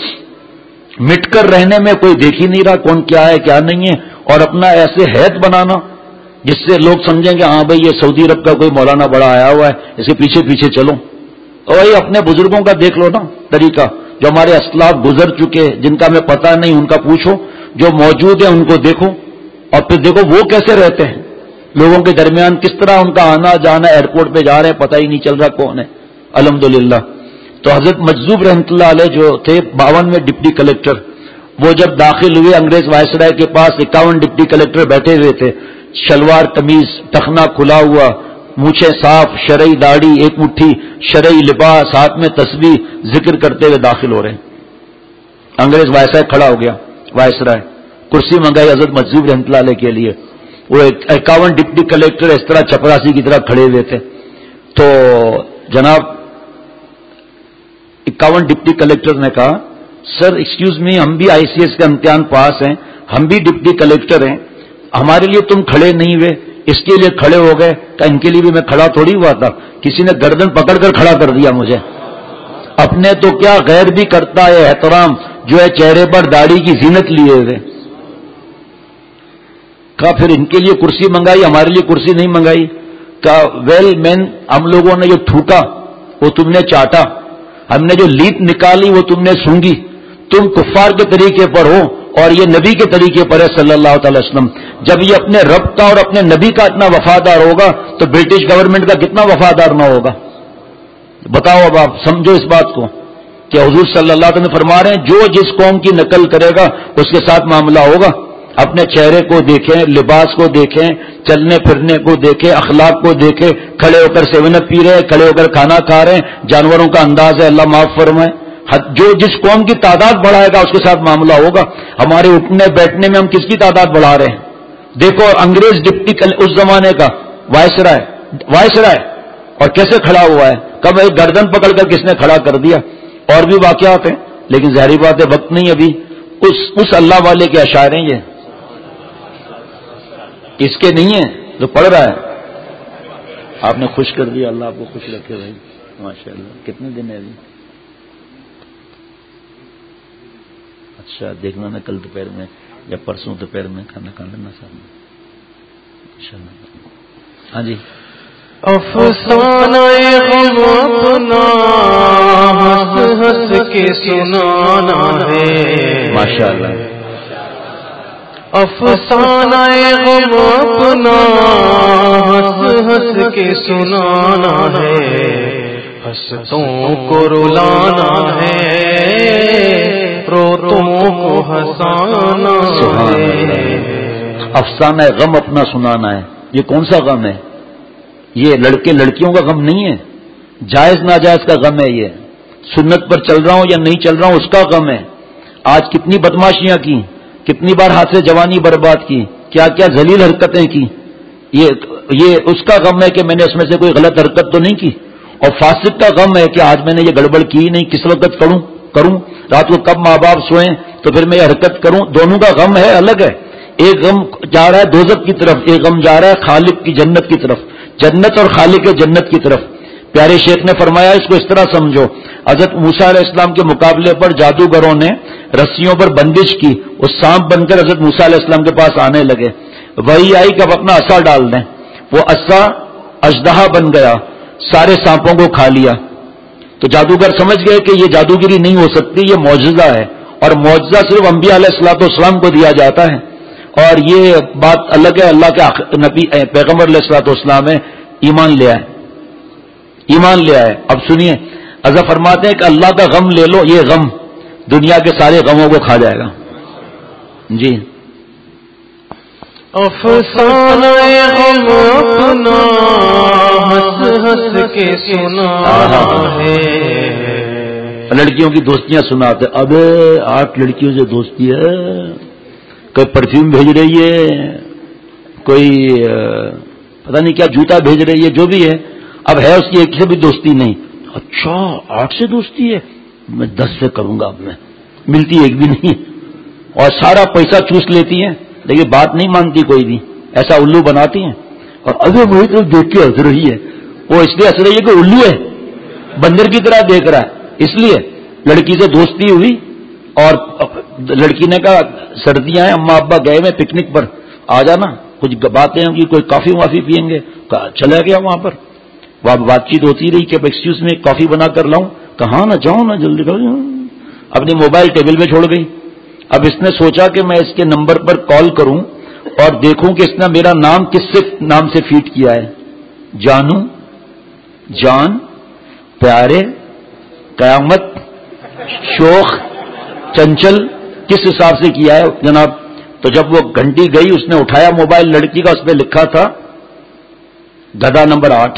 Speaker 2: مٹ کر رہنے میں کوئی دیکھ ہی نہیں رہا کون کیا ہے کیا نہیں ہے، اور اپنا ایسے حیت بنانا جس سے لوگ سمجھیں کہ ہاں بھائی یہ سعودی عرب کا کوئی مولانا بڑا آیا ہوا ہے، اس کے پیچھے پیچھے چلو. اور یہ اپنے بزرگوں کا دیکھ لو نا طریقہ، جو ہمارے اسلاف گزر چکے جن کا ہمیں پتہ نہیں ان کا پوچھو، جو موجود ہیں ان کو دیکھو، اور پھر دیکھو وہ کیسے رہتے ہیں لوگوں کے درمیان، کس طرح ان کا آنا جانا، ایئرپورٹ پہ جا رہے ہیں پتہ ہی نہیں چل رہا کون ہے. الحمدللہ. تو حضرت مجذوب رحمۃ اللہ علیہ جو تھے 52 میں ڈپٹی کلیکٹر، وہ جب داخل ہوئے انگریز وائسرائے کے پاس 51 ڈپٹی کلیکٹر بیٹھے ہوئے تھے، شلوار قمیض ٹخنا کھلا ہوا، مونچھیں صاف، شرعی داڑھی، ایک مٹھی شرعی لباس، ہاتھ میں تسبیح ذکر کرتے ہوئے داخل ہو رہے ہیں. انگریز وائسرائے کھڑا ہو گیا، وائسرائے کرسی منگائی حضرت مجذوب رحمۃ اللہ علیہ کے لیے. وہ 51 ڈپٹی کلیکٹر اس طرح چپراسی کی طرح کھڑے ہوئے تھے. تو جناب 51 ڈپٹی کلیکٹر نے کہا سر ایکسکیوز می، ہم بھی آئی سی ایس کا امتحان پاس ہیں، ہم بھی ڈپٹی کلیکٹر ہیں، ہمارے لیے تم کھڑے نہیں ہوئے، اس کے لیے کھڑے ہو گئے. کہ ان کے لیے بھی میں کھڑا تھوڑی ہوا تھا، کسی نے گردن پکڑ کر کھڑا کر دیا مجھے. اپنے تو کیا غیر بھی کرتا ہے احترام جو ہے چہرے پر داڑھی کی زینت لیے ہوئے. کہا پھر ان کے لیے کرسی منگائی، ہمارے لیے کرسی نہیں منگائی. کہا ویل مین، ہم لوگوں نے جو تھوکا وہ تم نے چاٹا، ہم نے جو لیت نکالی وہ تم نے سونگی. تم کفار کے طریقے پر ہو اور یہ نبی کے طریقے پر ہے صلی اللہ تعالی وسلم. جب یہ اپنے رب کا اور اپنے نبی کا اتنا وفادار ہوگا تو برٹش گورنمنٹ کا کتنا وفادار نہ ہوگا. بتاؤ اب آپ سمجھو اس بات کو کہ حضور صلی اللہ علیہ وسلم فرما رہے ہیں جو جس قوم کی نقل کرے گا اس کے ساتھ معاملہ ہوگا. اپنے چہرے کو دیکھیں، لباس کو دیکھیں، چلنے پھرنے کو دیکھیں، اخلاق کو دیکھیں. کھڑے ہو کر 7 اپ پی رہے ہیں، کھڑے ہو کر کھانا کھا رہے ہیں، جانوروں کا انداز ہے، اللہ معاف فرمائے. جو جس قوم کی تعداد بڑھائے گا اس کے ساتھ معاملہ ہوگا. ہمارے اٹھنے بیٹھنے میں ہم کس کی تعداد بڑھا رہے ہیں؟ دیکھو انگریز ڈپٹی اس زمانے کا وائسرائے اور کیسے کھڑا ہوا ہے، کب ایک گردن پکڑ کر کس نے کھڑا کر دیا. اور بھی واقعات ہیں، لیکن ظاہری بات ہے وقت نہیں ابھی. اس اللہ والے کے اشعار ہیں یہ، اس کے نہیں ہیں جو پڑھ رہا ہے. آپ نے خوش کر دیا، اللہ آپ کو خوش رکھے بھائی ماشاء اللہ. کتنے دن ہے ابھی؟ اچھا دیکھنا نا کل دوپہر میں یا پرسوں دوپہر میں کھانا کھا لینا صاحب انشاءاللہ. ہاں جی.
Speaker 1: افسانہ غم اپنا ہنس ہنس کے سنانا ہے
Speaker 2: ماشاءاللہ.
Speaker 1: افسانہ غم اپنا ہنس ہنس کے سنانا ہے، ہنستوں کو رلانا ہے، روتوں کو ہنسانا ہے.
Speaker 2: افسانہ غم اپنا سنانا ہے. یہ کون سا غم ہے؟ یہ لڑکے لڑکیوں کا غم نہیں ہے، جائز ناجائز کا غم ہے. یہ سنت پر چل رہا ہوں یا نہیں چل رہا ہوں اس کا غم ہے. آج کتنی بدماشیاں کی، کتنی بار ہاتھ سے جوانی برباد کی، کیا کیا ذلیل حرکتیں کی. یہ اس کا غم ہے کہ میں نے اس میں سے کوئی غلط حرکت تو نہیں کی. اور فاسق کا غم ہے کہ آج میں نے یہ گڑبڑ کی نہیں، کس وقت کروں رات کو کب ماں باپ سوئیں تو پھر میں یہ حرکت کروں. دونوں کا غم ہے، الگ ہے. ایک غم جا رہا ہے دوزخ کی طرف، ایک غم جا رہا ہے خالق کی جنت کی طرف، جنت اور خالق جنت کی طرف. پیارے شیخ نے فرمایا اس کو اس طرح سمجھو، حضرت موسیٰ علیہ السلام کے مقابلے پر جادوگروں نے رسیوں پر بندش کی، وہ سانپ بن کر حضرت موسیٰ علیہ السلام کے پاس آنے لگے. وہی آئی کہ اب اپنا عصا ڈال دیں، وہ عصا اژدہا بن گیا، سارے سانپوں کو کھا لیا. تو جادوگر سمجھ گئے کہ یہ جادوگری نہیں ہو سکتی، یہ معجزہ ہے، اور معجزہ صرف انبیاء علیہ السلام کو دیا جاتا ہے. اور یہ بات الگ ہے، اللہ کے نبی پیغمبر علیہ السلام ہے، ایمان لے آئے. اب سنیے، حضرت فرماتے ہیں کہ اللہ کا غم لے لو، یہ غم دنیا کے سارے غموں کو کھا جائے گا. جی.
Speaker 1: افسانہ غم اپنا ہنس ہنس کے سنانا ہے.
Speaker 2: لڑکیوں کی دوستیاں سناتے، اب 8 لڑکیوں سے دوستی ہے، کوئی پرفیوم بھیج رہی ہے، کوئی پتہ نہیں کیا جوتا بھیج رہی ہے، جو بھی ہے. اب ہے اس کی ایک سے بھی دوستی نہیں. اچھا 8 سے دوستی ہے، میں 10 سے کروں گا. اب میں ملتی ایک بھی نہیں، اور سارا پیسہ چوس لیتی ہیں، لیکن بات نہیں مانتی کوئی بھی، ایسا الو بناتی ہیں. اور ابھی وہی تو دیکھ کے ہنس رہی ہے، وہ اس لیے ہنس رہی ہے کہ الو ہے، بندر کی طرح دیکھ رہا ہے. اس لیے لڑکی سے دوستی ہوئی، اور لڑکی نے کہا سردیاں ہیں، اماں ابا گئے میں پکنک پر، آ جانا، کچھ باتیں ہوں گی، کوئی کافی وافی پیئیں گے. چلا گیا وہاں پر، وہاں بات چیت ہوتی رہی کہ ایکسکیوز میں کافی بنا کر لاؤں، کہاں نہ جاؤں نا جلدی کرو. اپنی موبائل ٹیبل میں چھوڑ گئی. اب اس نے سوچا کہ میں اس کے نمبر پر کال کروں اور دیکھوں کہ اس نے میرا نام کس سے نام سے فیڈ کیا ہے. جانو، جان، پیارے، قیامت، شوق، چنچل، کس حساب سے کیا ہے جناب. تو جب وہ گھنٹی گئی اس نے اٹھایا موبائل لڑکی کا، اس پہ لکھا تھا گدھا نمبر 8.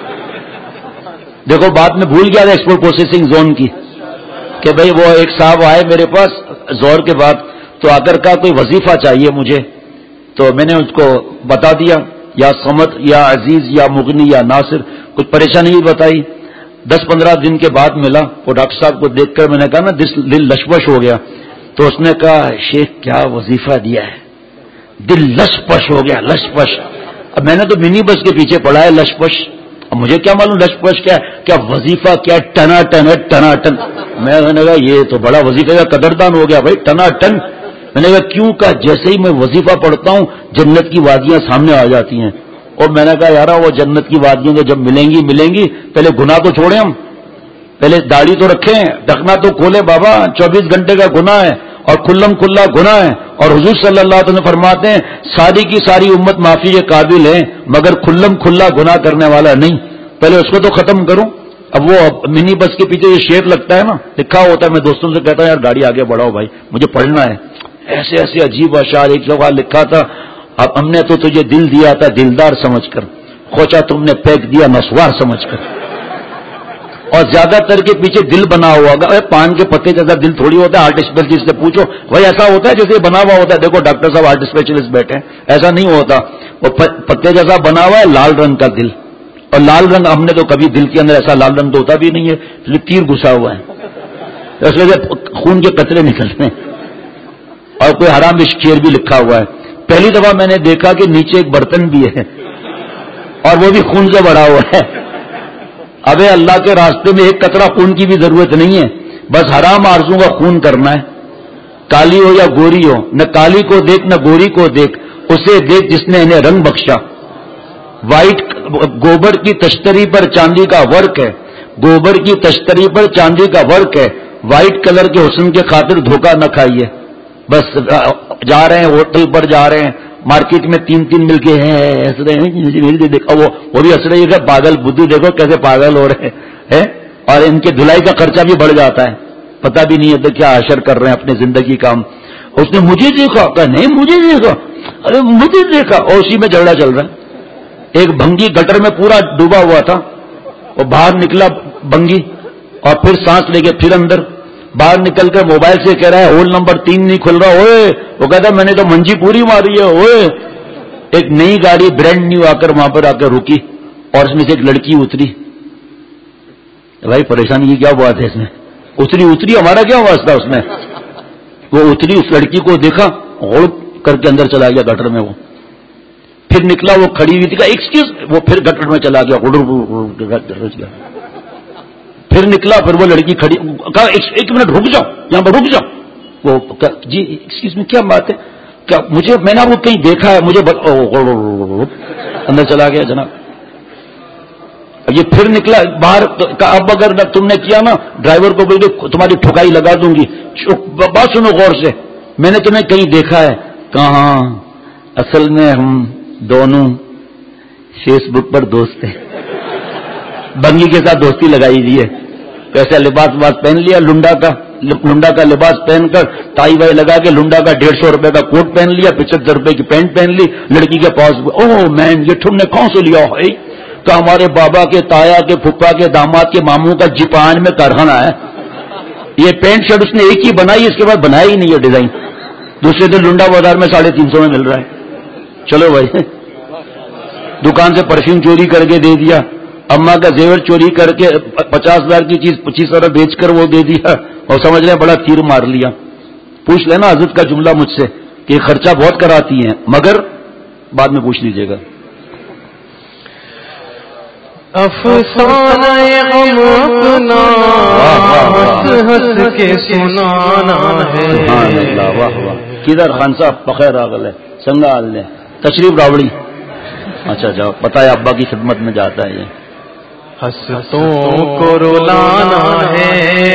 Speaker 2: دیکھو بات میں بھول گیا تھا ایکسپورٹ پروسیسنگ زون کی، کہ بھئی وہ ایک صاحب آئے میرے پاس زور کے بعد، تو آ کر کا کوئی وظیفہ چاہیے مجھے. تو میں نے اس کو بتا دیا، یا سمت یا عزیز یا مغنی یا ناصر، کچھ پریشانی بھی بتائی. 10-15 دن کے بعد ملا، وہ ڈاکٹر صاحب کو دیکھ کر میں نے کہا نا دل لشپش ہو گیا. تو اس نے کہا شیخ کیا وظیفہ دیا ہے، دل لشپش ہو گیا، لشپش. اب میں نے تو منی بس کے پیچھے پڑا ہے لشپش، اب مجھے کیا معلوم لشپش کیا وظیفہ کیا ٹنا ٹن ہے، ٹنا ٹن. میں نے کہا یہ تو بڑا وظیفہ کا قدردان ہو گیا بھائی، ٹنا ٹن. میں نے کہا کیوں؟ کا جیسے ہی میں وظیفہ پڑھتا ہوں جنت کی وادیاں سامنے آ جاتی ہیں. اور میں نے کہا یار وہ جنت کی وادیوں کو جب ملیں گی پہلے گناہ تو چھوڑیں، ہم پہلے داڑھی تو رکھیں، ڈھکنا تو کھولے بابا. 24 گھنٹے کا گناہ ہے اور کھلم کھلا گناہ ہے. اور حضور صلی اللہ علیہ وسلم فرماتے ہیں ساری کی ساری امت معافی کے قابل ہے مگر کھلم کھلا گناہ کرنے والا نہیں. پہلے اس کو تو ختم کروں. اب وہ منی بس کے پیچھے یہ شعر لگتا ہے نا، لکھا ہوتا ہے، میں دوستوں سے کہتا ہوں یار گاڑی آگے بڑھاؤ بھائی مجھے پڑھنا ہے. ایسے ایسے عجیب اشعار. ایک جگہ لکھا تھا اب ہم نے تو تجھے دل دیا تھا دلدار سمجھ کر، خوچا تم نے پھینک دیا نسوار سمجھ کر. اور زیادہ تر کے پیچھے دل بنا ہوا ہوگا. پان کے پتے جیسا دل تھوڑی ہوتا ہے. ہارٹ اسپیشلسٹ سے پوچھو وہی ایسا ہوتا ہے جیسے بنا ہوا ہوتا ہے. دیکھو ڈاکٹر صاحب ہارٹ اسپیشلسٹ بیٹھے ہیں، ایسا نہیں ہوتا. وہ پتے جیسا بنا ہوا ہے، لال رنگ کا دل. اور لال رنگ ہم نے تو کبھی دل کے اندر ایسا لال رنگ تو ہوتا بھی نہیں ہے، اس لیے تیر گھسا ہوا ہے، اس وجہ سے خون کے قطرے نکلتے ہیں، اور کوئی حرام شیر بھی لکھا ہوا ہے۔ پہلی دفعہ میں نے دیکھا کہ نیچے ایک برتن بھی ہے اور وہ بھی خون سے بھرا ہوا ہے۔ ابے اللہ کے راستے میں ایک قطرہ خون کی بھی ضرورت نہیں ہے، بس حرام آرزوں کا خون کرنا ہے، کالی ہو یا گوری ہو، نہ کالی کو دیکھ نہ گوری کو دیکھ، اسے دیکھ جس نے انہیں رنگ بخشا۔ وائٹ گوبر کی تشتری پر چاندی کا ورک ہے، گوبر کی تشتری پر چاندی کا ورک ہے، وائٹ کلر کے حسن کے خاطر دھوکہ نہ کھائیے۔ بس جا رہے ہیں ہوٹل پر، جا رہے ہیں مارکیٹ میں، تین مل کے ہنس رہے ہیں، دیکھو وہ بھی ہنس رہے ہیں، پاگل بدھو دیکھو کیسے پاگل ہو رہے ہیں، اور ان کے دھلائی کا خرچہ بھی بڑھ جاتا ہے، پتہ بھی نہیں ہے تو کیا حشر کر رہے ہیں اپنے زندگی کا ہم۔ اس نے مجھے دیکھا، کہا نہیں مجھے دیکھا، ارے مجھے دیکھا، اور اسی میں جھگڑا چل رہا ہے۔ ایک بھنگی گٹر میں پورا ڈوبا ہوا تھا، وہ باہر نکلا بھنگی، اور پھر سانس لے کے پھر اندر، باہر نکل کر موبائل سے کہہ رہا ہے ہول نمبر 3 نہیں کھل رہا، اوئے وہ کہتا ہے میں نے تو منجی پوری ماری ہے، اوئے۔ ایک نئی گاڑی برانڈ نیو آ کر وہاں پر آ کر رکی، اور اس میں سے ایک لڑکی اتری۔ بھائی پریشانی کی کیا بات ہے اس میں؟ اتری ہمارا کیا واسطہ اس میں؟ وہ اتری، اس لڑکی کو دیکھا، غڑ کر کے اندر چلا گیا گٹر میں، وہ پھر نکلا، وہ کھڑی ہوئی تھی، کہا ایکسکیوز، وہ پھر گٹر میں چلا گیا، پھر نکلا، پھر وہ لڑکی کھڑی، کہا ایک منٹ رک جاؤ، یہاں پر رک جاؤ۔ وہ جی ایکسکیوز میں کیا بات ہے؟ کیا مجھے، میں نے وہ کہیں دیکھا ہے، مجھے اندر چلا گیا جناب۔ یہ پھر نکلا باہر، اب اگر تم نے کیا نا، ڈرائیور کو بول کے تمہاری ٹھکائی لگا دوں گی۔ بات سنو غور سے، میں نے تمہیں کہیں دیکھا ہے، کہاں؟ اصل میں ہم دونوں فیس بک پر دوست ہیں، بنگی کے ساتھ دوستی لگائی دی ہے، کیسا لباس پہن لیا، لنڈا کا لباس پہن کر، ٹائی وائی لگا کے، لنڈا کا 150 روپے کا کوٹ پہن لیا، 75 روپے کی پینٹ پہن لی، لڑکی کے پاس، اوہ مین یہ تم نے کہاں سے لیا ہے؟ کہ ہمارے بابا کے، تایا کے، پھپھا کے، داماد کے، ماموں کا جاپان میں کارخانہ ہے، یہ پینٹ شرٹ اس نے ایک ہی بنائی، اس کے بعد بنایا ہی نہیں ہے ڈیزائن، دوسرے دن لنڈا بازار میں 350 میں مل رہا ہے۔ چلو بھائی، دکان سے پرفیوم چوری کر کے دے دیا، اما کا زیور چوری کر کے 50,000 کی چیز 25,000 بیچ کر وہ دے دیا، اور سمجھ رہے بڑا تیر مار لیا۔ پوچھ لینا حضرت کا جملہ مجھ سے کہ خرچہ بہت کراتی ہیں، مگر بعد میں پوچھ لیجیے گا۔
Speaker 1: افسانہ غم اپنا ہنس کے سنانا ہے۔
Speaker 2: سبحان اللہ، واہ واہ، کدھر خان صاحب بخیر آگل ہے، سنگا حال ہے، تشریف راوڑی، اچھا جاؤ، پتہ ہے ابا کی خدمت میں جاتا ہے یہ۔
Speaker 1: ہنسوں کو رلانا ہے،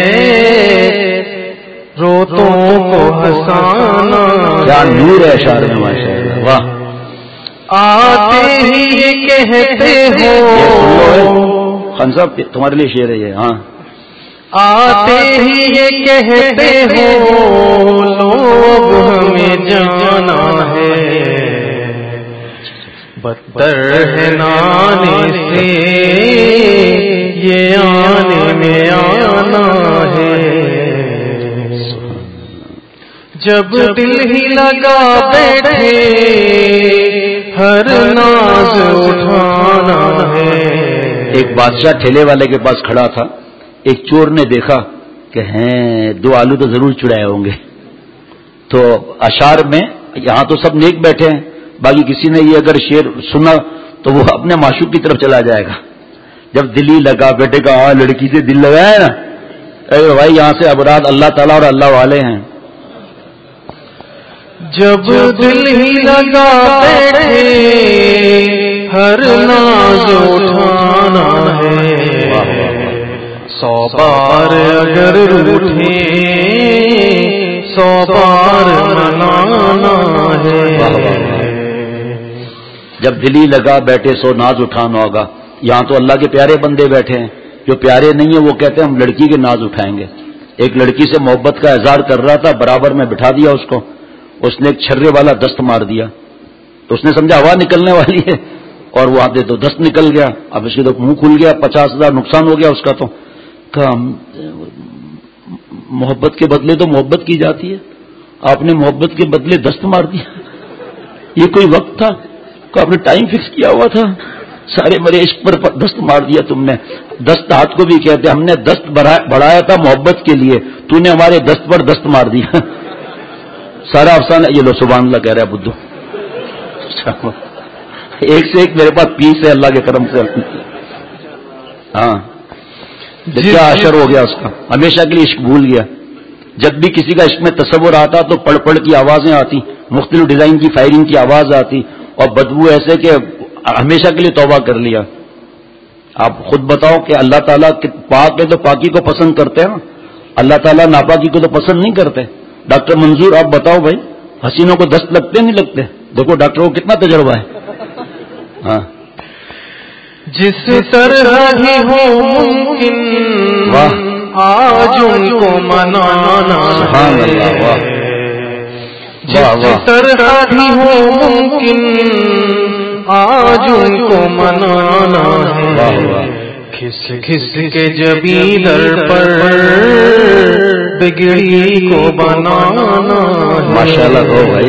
Speaker 1: روتوں کو ہنسانا،
Speaker 2: کیا نور ہے اشعار میں ماشاء اللہ، واہ۔
Speaker 1: آتے ہی یہ کہتے ہو،
Speaker 2: خان صاحب تمہارے لیے شعر ہے یہ، ہاں۔
Speaker 1: آتے ہی یہ کہتے ہو لوگ ہمیں جانا ہے، بدتر ہے نانے سے یہ آنے میں آنا ہے، جب دل ہی لگا بیٹھے ہر ناز اٹھانا ہے۔
Speaker 2: ایک بادشاہ ٹھیلے والے کے پاس کھڑا تھا، ایک چور نے دیکھا کہ ہیں 2 آلو تو ضرور چڑائے ہوں گے، تو اشعار میں یہاں تو سب نیک بیٹھے ہیں، باقی کسی نے یہ اگر شعر سنا تو وہ اپنے معشوق کی طرف چلا جائے گا۔ جب دل ہی لگا بیٹھے گا، ہاں لڑکی سے دل لگایا نا، اے بھائی یہاں سے ابراد اللہ تعالیٰ اور اللہ والے ہیں۔
Speaker 1: جب دل ہی لگا بیٹھے ہر ناز اٹھانا ہے، 100 بار اگر روٹھے 100 بار منانا ہے۔
Speaker 2: جب دل ہی لگا بیٹھے 100 ناز اٹھانا ہوگا۔ یہاں تو اللہ کے پیارے بندے بیٹھے ہیں، جو پیارے نہیں ہیں وہ کہتے ہیں ہم لڑکی کے ناز اٹھائیں گے۔ ایک لڑکی سے محبت کا اظہار کر رہا تھا، برابر میں بٹھا دیا اس کو، اس نے ایک چھرے والا دست مار دیا، تو اس نے سمجھا ہوا نکلنے والی ہے، اور وہاں سے تو دست نکل گیا، اب اس کے تو منہ کھل گیا، 50,000 نقصان ہو گیا اس کا۔ تو کہا محبت کے بدلے تو محبت کی جاتی ہے، آپ نے محبت کے بدلے دست مار دیا، یہ کوئی وقت تھا کہ آپ نے ٹائم فکس کیا ہوا تھا؟ سارے میرے عشق پر دست مار دیا تم نے. دست ہاتھ کو بھی کہتے ہم نے دست بڑھایا تھا محبت کے لیے, تو نے ہمارے دست پر دست مار دیا. سارا افسانہ یہ لو سبحان اللہ کہہ رہا ہے بدھو. ایک سے ایک میرے پاس پیس ہے اللہ کے کرم سے. ہاں کیا اشر ہو گیا اس کا, ہمیشہ کے لیے عشق بھول گیا. جب بھی کسی کا عشق میں تصور آتا تو پڑ پڑ کی آوازیں آتی, مختلف ڈیزائن کی فائرنگ کی آواز آتی, اور بدبو ایسے کہ ہمیشہ کے لیے توبہ کر لیا. آپ خود بتاؤ کہ اللہ تعالیٰ پاک ہے تو پاکی کو پسند کرتے ہیں نا, اللہ تعالیٰ ناپاکی کو تو پسند نہیں کرتے. ڈاکٹر منظور آپ بتاؤ بھائی, حسینوں کو دست لگتے نہیں لگتے؟ دیکھو ڈاکٹروں کو کتنا تجربہ ہے. ہاں
Speaker 1: جس طرح ہی ہو ممکن
Speaker 2: واہ
Speaker 1: آج ان کو منانا
Speaker 2: سبحان اللہ. واہ
Speaker 1: جس طرح ہی ہو ممکن آج ان کو منانا ہے. کھس کھس کے جبی در پر بگڑی کو بنانا ہے.
Speaker 2: ماشاءاللہ ہو بھائی.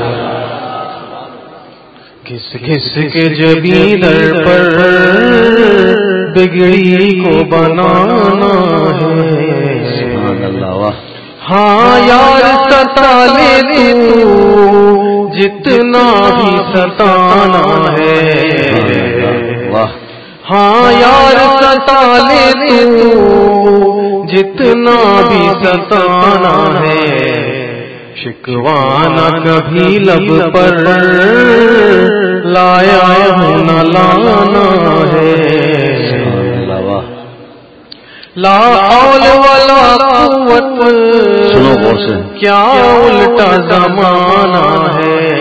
Speaker 1: کس کس کے جبی در پر بگڑی کو بنانا ہے.
Speaker 2: سبحان اللہ. واہ
Speaker 1: ہاں یار ستا لے تو جتنا بھی ستانا ہے.
Speaker 2: واہ
Speaker 1: ہاں یار ستا لے تو جتنا بھی ستانا ہے. شکوانا کبھی لب پر لایا ہوں نہ لانا ہے. لا حول ولا قوت
Speaker 2: سنو غور سے,
Speaker 1: کیا الٹا زمانہ ہے.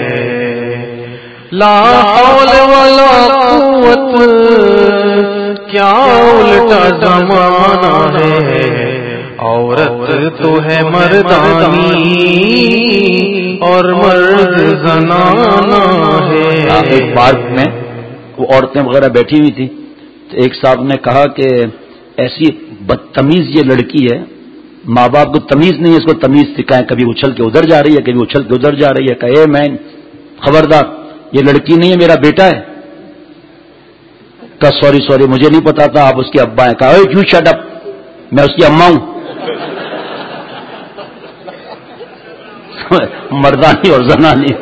Speaker 1: لا حول ولا قوت کیا الٹا زمانہ ہے. عورت تو ہے مردانی اور مرد زنانہ ہے.
Speaker 2: ایک پارک میں وہ عورتیں وغیرہ بیٹھی ہوئی تھی, تو ایک صاحب نے کہا کہ ایسی بدتمیز یہ لڑکی ہے, ماں باپ کو تمیز نہیں ہے, اس کو تمیز سکھائیں. کبھی اچھل کے ادھر جا رہی ہے, کبھی اچھل کے ادھر جا رہی ہے. کہے میں خبردار یہ لڑکی نہیں ہے میرا بیٹا ہے. کہا سوری مجھے نہیں پتا تھا آپ اس کے ابا ہیں. کہا یو شٹ اپ, میں اس کی اماں ہوں. مردانی اور زنانی.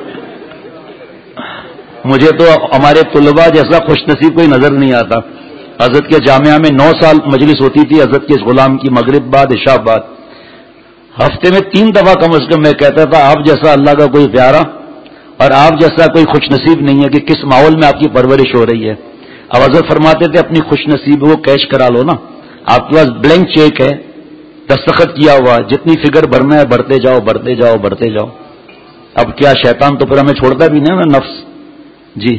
Speaker 2: مجھے تو ہمارے طلباء جیسا خوش نصیب کوئی نظر نہیں آتا. حضرت کے جامعہ میں 9 سال مجلس ہوتی تھی, حضرت کے اس غلام کی, مغرب بعد عشاء بعد. ہفتے میں 3 دفعہ کم از کم میں کہتا تھا آپ جیسا اللہ کا کوئی پیارا اور آپ جیسا کوئی خوش نصیب نہیں ہے کہ کس ماحول میں آپ کی پرورش ہو رہی ہے. اب حضرت فرماتے تھے اپنی خوش نصیب کو کیش کرا لو نا, آپ کے پاس بلینک چیک ہے, دستخط کیا ہوا, جتنی فگر بھرنا ہے بڑھتے جاؤ بڑھتے جاؤ بڑھتے جاؤ. اب کیا شیطان تو پھر ہمیں چھوڑتا بھی نہیں نا, نفس. جی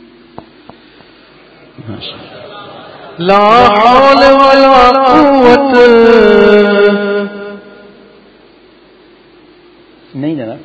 Speaker 1: لا حول ولا قوت
Speaker 2: نہیں جناب.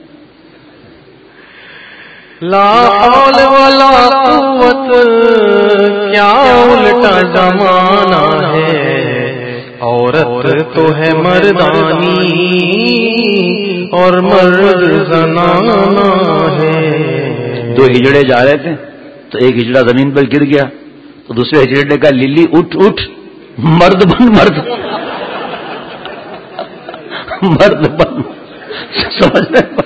Speaker 1: لا حول ولا قوت کیا الٹا زمانہ ہے. عورت تو ہے مردانی اور مرد زنانہ ہے.
Speaker 2: 2 ہجڑے جا رہے تھے تو ایک ہجڑا زمین پر گر گیا, تو دوسرے ہجڑے نے کہا للی اٹھ اٹھ, مرد بن مرد. مرد بن. سمجھ رہے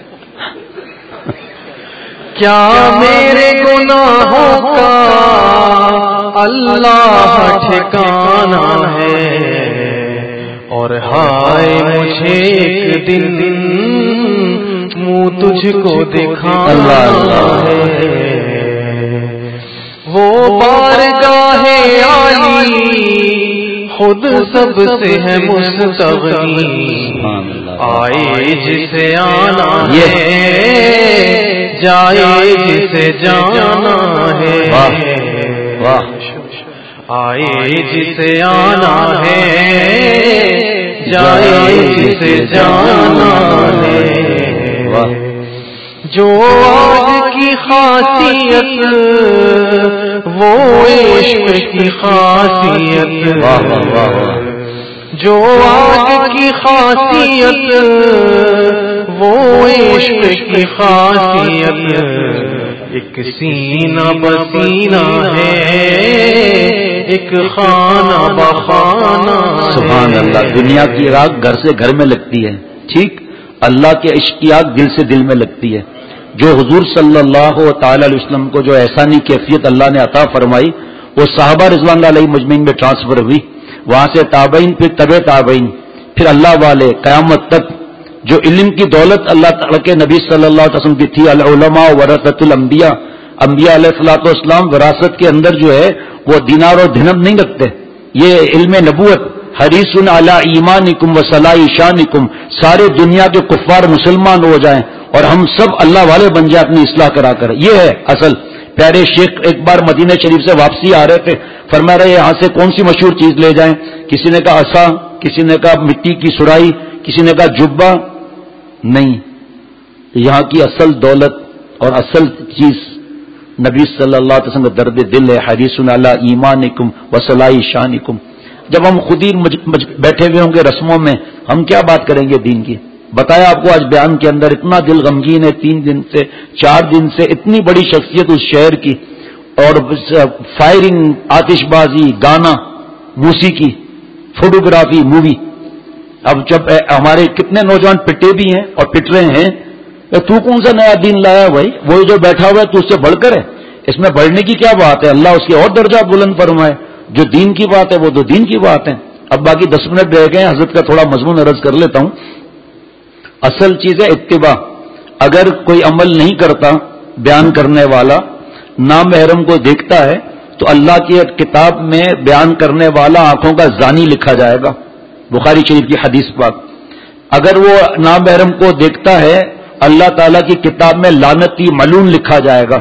Speaker 1: کیا میرے گناہوں کا اللہ ٹھکانا ہے, اور ہائے مجھے ایک دن منہ تجھ کو دکھانا ہے. وہ بارگاہ عالی خود سب سے ہے مستغنی, آئے جسے آنا ہے جائے جسے جانا ہے. آئے جسے آنا ہے جائے جسے جانا ہے. جو آج کی خاصیت وہ عشق کی خاصیت, جو آج کی خاصیت وہ عشق کی خاصیت. ایک سینہ بسینہ ہے، ایک خانہ بخانہ۔
Speaker 2: سبحان اللہ، دنیا کی آگ گھر سے گھر میں لگتی ہے، ٹھیک، اللہ کے عشق کی آگ دل سے دل میں لگتی ہے۔ جو حضور صلی اللہ تعالی علیہ وسلم کو جو احسانی کیفیت اللہ نے عطا فرمائی، وہ صحابہ رضوان اللہ علیہ مجمعین میں ٹرانسفر ہوئی، وہاں سے تابعین، پھر طبع تابعین، پھر اللہ والے قیامت تک۔ جو علم کی دولت اللہ تعالیٰ کے نبی صلی اللہ علیہ وسلم کی تھی، العلماء ورثۃ الانبیاء، انبیاء علیہ الصلوۃ والسلام وراثت کے اندر جو ہے وہ دینار اور درہم نہیں رکھتے، یہ علم نبوت، حریص علی ایمانکم و صلاح شانکم، سارے دنیا کے کفار مسلمان ہو جائیں اور ہم سب اللہ والے بن جائیں اپنی اصلاح کرا کر، یہ ہے اصل۔ پیارے شیخ ایک بار مدینہ شریف سے واپسی آ رہے تھے، فرما رہے یہاں سے کون سی مشہور چیز لے جائیں؟ کسی نے کہا عصا، کسی نے کہا مٹی کی سرائی، کسی نے کہا جبہ۔ نہیں، یہاں کی اصل دولت اور اصل چیز نبی صلی اللہ علیہ وسلم کا درد دل ہے، حریص علی ایمانکم و صلاح شانکم۔ جب ہم خود ہی بیٹھے ہوئے ہوں گے رسموں میں، ہم کیا بات کریں گے دین کی؟ بتایا آپ کو آج بیان کے اندر، اتنا دل غمگین ہے، 3 دن سے 4 دن سے اتنی بڑی شخصیت اس شہر کی، اور فائرنگ، آتش بازی، گانا، موسیقی، فوٹوگرافی، مووی۔ اب جب ہمارے کتنے نوجوان پٹے بھی ہیں اور پٹ رہے ہیں، تو کون سا نیا دین لایا بھائی؟ وہ جو بیٹھا ہوا ہے تو اس سے بڑھ کر ہے، اس میں بڑھنے کی کیا بات ہے؟ اللہ اس کے اور درجہ بلند فرمائے۔ جو دین کی بات ہے وہ تو دین کی بات ہے۔ اب باقی 10 منٹ رہ گئے ہیں، حضرت کا تھوڑا مضمون عرض کر لیتا ہوں۔ اصل چیز ہے اتباع۔ اگر کوئی عمل نہیں کرتا بیان کرنے والا، نامحرم کو دیکھتا ہے، تو اللہ کی کتاب میں بیان کرنے والا آنکھوں کا زانی لکھا جائے گا، بخاری شریف کی حدیث پاک۔ اگر وہ نامحرم کو دیکھتا ہے، اللہ تعالیٰ کی کتاب میں لعنتی ملعون لکھا جائے گا۔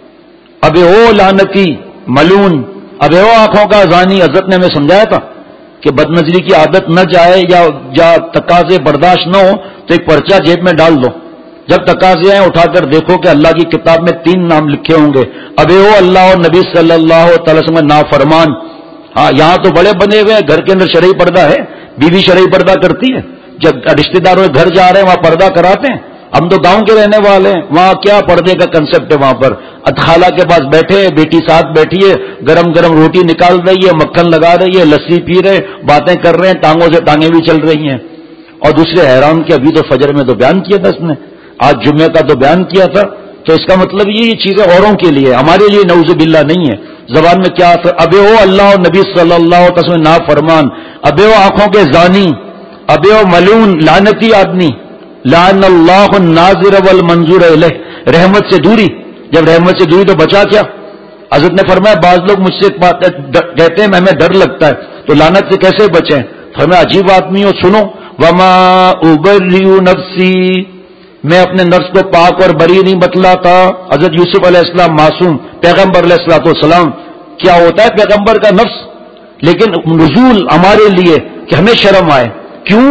Speaker 2: ابے او لعنتی ملعون، ابے او آنکھوں کا زانی۔ حضرت نے ہمیں سمجھایا تھا کہ بد نظری کی عادت نہ جائے یا تقاضے برداشت نہ ہو تو ایک پرچہ جیب میں ڈال دو، جب تقاضے آئیں اٹھا کر دیکھو کہ اللہ کی کتاب میں 3 نام لکھے ہوں گے، ابے او اللہ اور نبی صلی اللہ تعالی وسلم نافرمان۔ ہاں، یہاں تو بڑے بنے ہوئے ہیں، گھر کے اندر شرعی پردہ ہے، بیوی شرعی پردہ کرتی ہے، جب رشتہ داروں کے گھر جا رہے ہیں وہاں پردہ کراتے ہیں۔ ہم تو گاؤں کے رہنے والے ہیں، وہاں کیا پردے کا کنسپٹ ہے؟ وہاں پر خالہ کے پاس بیٹھے، بیٹی ساتھ بیٹھی ہے، گرم گرم روٹی نکال رہی ہے، مکھن لگا رہی ہے، لسی پی رہے، باتیں کر رہے ہیں، ٹانگوں سے ٹانگیں بھی چل رہی ہیں۔ اور دوسرے حیران کہ ابھی تو فجر میں تو بیان کیا تھا اس نے، آج جمعے کا تو بیان کیا تھا، تو اس کا مطلب یہ چیزیں اوروں کے لیے، ہمارے لیے نعوذ باللہ نہیں ہے۔ زبان میں کیا اثر؟ ابے او اللہ اور نبی صلی اللہ علیہ وسلم نافرمان، ابے او آنکھوں کے زانی، ابے او ملعون، لعنتی آدمی، لعن اللہ الناظر والمنظور الیہ، رحمت سے دوری۔ جب رحمت سے دوری تو بچا کیا؟ حضرت نے فرمایا بعض لوگ مجھ سے کہتے ہیں ہمیں ڈر لگتا ہے، تو لعنت سے کیسے بچیں؟ فرمایا عجیب آدمی ہو، سنو، وما ابرئ نفسی، میں اپنے نفس کو پاک اور بری نہیں بتلاتا۔ حضرت یوسف علیہ السلام معصوم پیغمبر علیہ الصلوۃ والسلام، کیا ہوتا ہے پیغمبر کا نفس؟ لیکن نزول ہمارے لیے کہ ہمیں شرم آئے، کیوں؟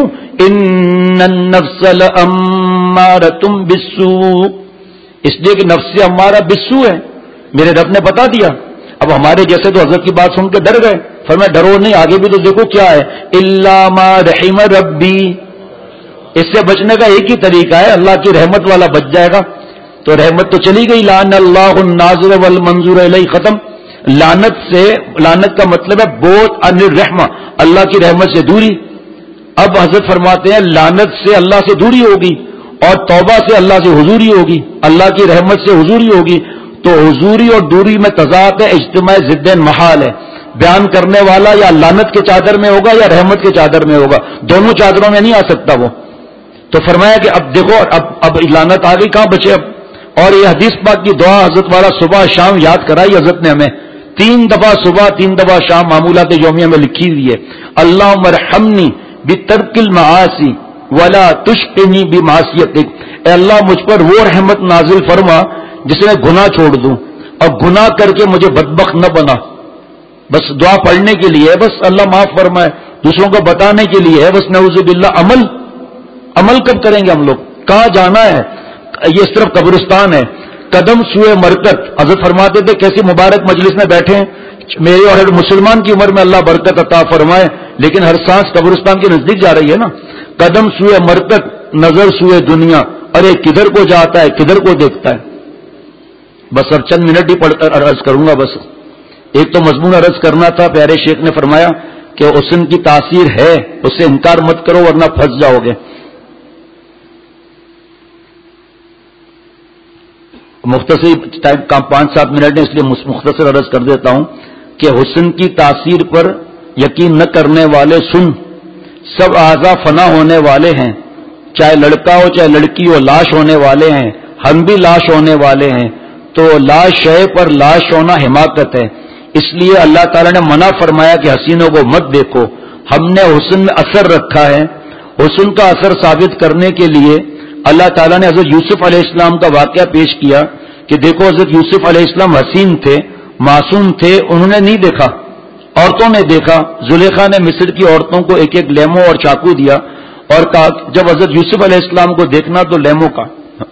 Speaker 2: ان النفس لامارۃ بالسوء، اس لیے کہ نفس امارہ بالسوء ہے، میرے رب نے بتا دیا۔ اب ہمارے جیسے تو حضرت کی بات سن کے ڈر گئے، فرمایا ڈرو نہیں، آگے بھی تو دیکھو کیا ہے، الا ما رحم ربی، اس سے بچنے کا ایک ہی طریقہ ہے، اللہ کی رحمت والا بچ جائے گا۔ تو رحمت تو چلی گئی، لعن اللہ الناظر والمنظور الیہ، ختم۔ لعنت کا مطلب ہے بعد عن الرحمہ، اللہ کی رحمت سے دوری۔ اب حضرت فرماتے ہیں لعنت سے اللہ سے دوری ہوگی اور توبہ سے اللہ سے حضوری ہوگی، اللہ کی رحمت سے حضوری ہوگی۔ تو حضوری اور دوری میں تضاد ہے، اجتماع ضدین محال ہے۔ بیان کرنے والا یا لعنت کے چادر میں ہوگا یا رحمت کے چادر میں ہوگا، دونوں چادروں میں نہیں آ سکتا وہ۔ تو فرمایا کہ اب دیکھو، اب لعنت آ گئی، کہاں بچے اب؟ اور یہ حدیث پاک کی دعا حضرت والا صبح شام یاد کرائی حضرت نے ہمیں، 3 دفعہ صبح 3 دفعہ شام معمولات یومیہ میں لکھی ہوئی ہے۔ اللہم ارحمنی بترک المعاصی ولا تشقنی بمعصیتک، اے اللہ مجھ پر وہ رحمت نازل فرما جس میں گناہ چھوڑ دوں، اور گناہ کر کے مجھے بدبخت نہ بنا۔ بس دعا پڑھنے کے لیے ہے، بس اللہ معاف فرمائے، دوسروں کو بتانے کے لیے ہے، بس نعوذ باللہ۔ عمل کب کریں گے ہم لوگ؟ کہاں جانا ہے؟ یہ اس طرف قبرستان ہے، قدم سوئے مرکت۔ حضرت فرماتے تھے کیسی مبارک مجلس میں بیٹھے ہیں، میری اور ہر مسلمان کی عمر میں اللہ برکت عطا فرمائے، لیکن ہر سانس قبرستان کے نزدیک جا رہی ہے نا۔ قدم سوئے مرکت، نظر سوئے دنیا، ارے کدھر کو جاتا ہے، کدھر کو دیکھتا ہے؟ بس اب چند منٹ ہی عرض کروں گا. بس ایک تو مضمون عرض کرنا تھا. پیارے شیخ نے فرمایا کہ حسن کی تاثیر ہے، اس سے انکار مت کرو ورنہ پھنس جاؤ گے. مختصر ٹائم کا 5-7 منٹ ہے، اس لیے مختصر عرض کر دیتا ہوں کہ حسن کی تاثیر پر یقین نہ کرنے والے سن، سب اعضاء فنا ہونے والے ہیں، چاہے لڑکا ہو چاہے لڑکی ہو، لاش ہونے والے ہیں، ہم بھی لاش ہونے والے ہیں. تو لاش شے پر لاش ہونا حماقت ہے. اس لیے اللہ تعالیٰ نے منع فرمایا کہ حسینوں کو مت دیکھو. ہم نے حسن میں اثر رکھا ہے. حسن کا اثر ثابت کرنے کے لیے اللہ تعالیٰ نے حضرت یوسف علیہ السلام کا واقعہ پیش کیا کہ دیکھو حضرت یوسف علیہ السلام حسین تھے، معصوم تھے، انہوں نے نہیں دیکھا، عورتوں نے دیکھا. زلیخا نے مصر کی عورتوں کو ایک ایک لیمو اور چاقو دیا اور کہا جب حضرت یوسف علیہ السلام کو دیکھنا تو لیمو کا.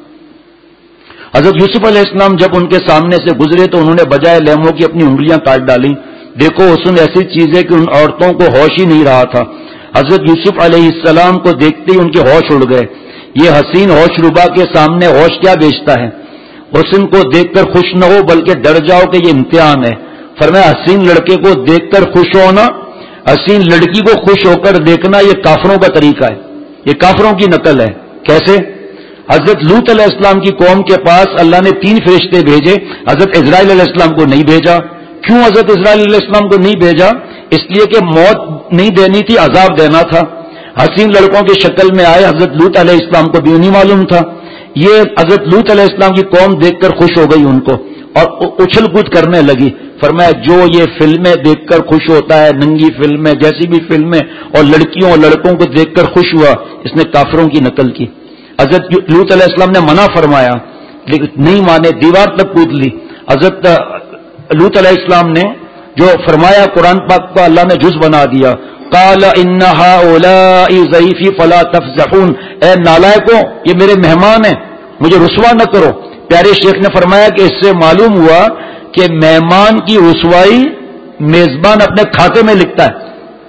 Speaker 2: حضرت یوسف علیہ السلام جب ان کے سامنے سے گزرے تو انہوں نے بجائے لیمو کی اپنی انگلیاں کاٹ ڈالیں. دیکھو حسن ایسی چیز ہے کہ ان عورتوں کو ہوش ہی نہیں رہا تھا. حضرت یوسف علیہ السلام کو دیکھتے ہی ان کے ہوش اڑ گئے. یہ حسین ہوش ربا کے سامنے ہوش کیا بیچتا ہے. حسن کو دیکھ کر خوش نہ ہو بلکہ ڈر جاؤ کہ یہ امتحان ہے. فرمایا حسین لڑکے کو دیکھ کر خوش ہونا، حسین لڑکی کو خوش ہو کر دیکھنا یہ کافروں کا طریقہ ہے، یہ کافروں کی نقل ہے. کیسے؟ حضرت لوط علیہ السلام کی قوم کے پاس اللہ نے 3 فرشتے بھیجے، حضرت اسرائیل علیہ السلام کو نہیں بھیجا. کیوں حضرت اسرائیل علیہ السلام کو نہیں بھیجا؟ اس لیے کہ موت نہیں دینی تھی، عذاب دینا تھا. حسین لڑکوں کی شکل میں آئے، حضرت لوط علیہ السلام کو بھی نہیں معلوم تھا. یہ حضرت لوط علیہ السلام کی قوم دیکھ کر خوش ہو گئی ان کو اور اچھل کود کرنے لگی. فرمایا جو یہ فلمیں دیکھ کر خوش ہوتا ہے، ننگی فلمیں جیسی بھی فلمیں، اور لڑکیوں اور لڑکوں کو دیکھ کر خوش ہوا، اس نے کافروں کی نقل کی. حضرت لوط علیہ السلام نے منع فرمایا لیکن نہیں مانے، دیوار تک کود لی. حضرت لوط علیہ السلام نے جو فرمایا قرآن پاک کا اللہ نے جز بنا دیا. قال ان هؤلاء ضيفي فلا تفزحون، اے نالائکوں یہ میرے مہمان ہیں، مجھے رسوا نہ کرو. پیارے شیخ نے فرمایا کہ اس سے معلوم ہوا کہ مہمان کی رسوائی میزبان اپنے کھاتے میں لکھتا ہے.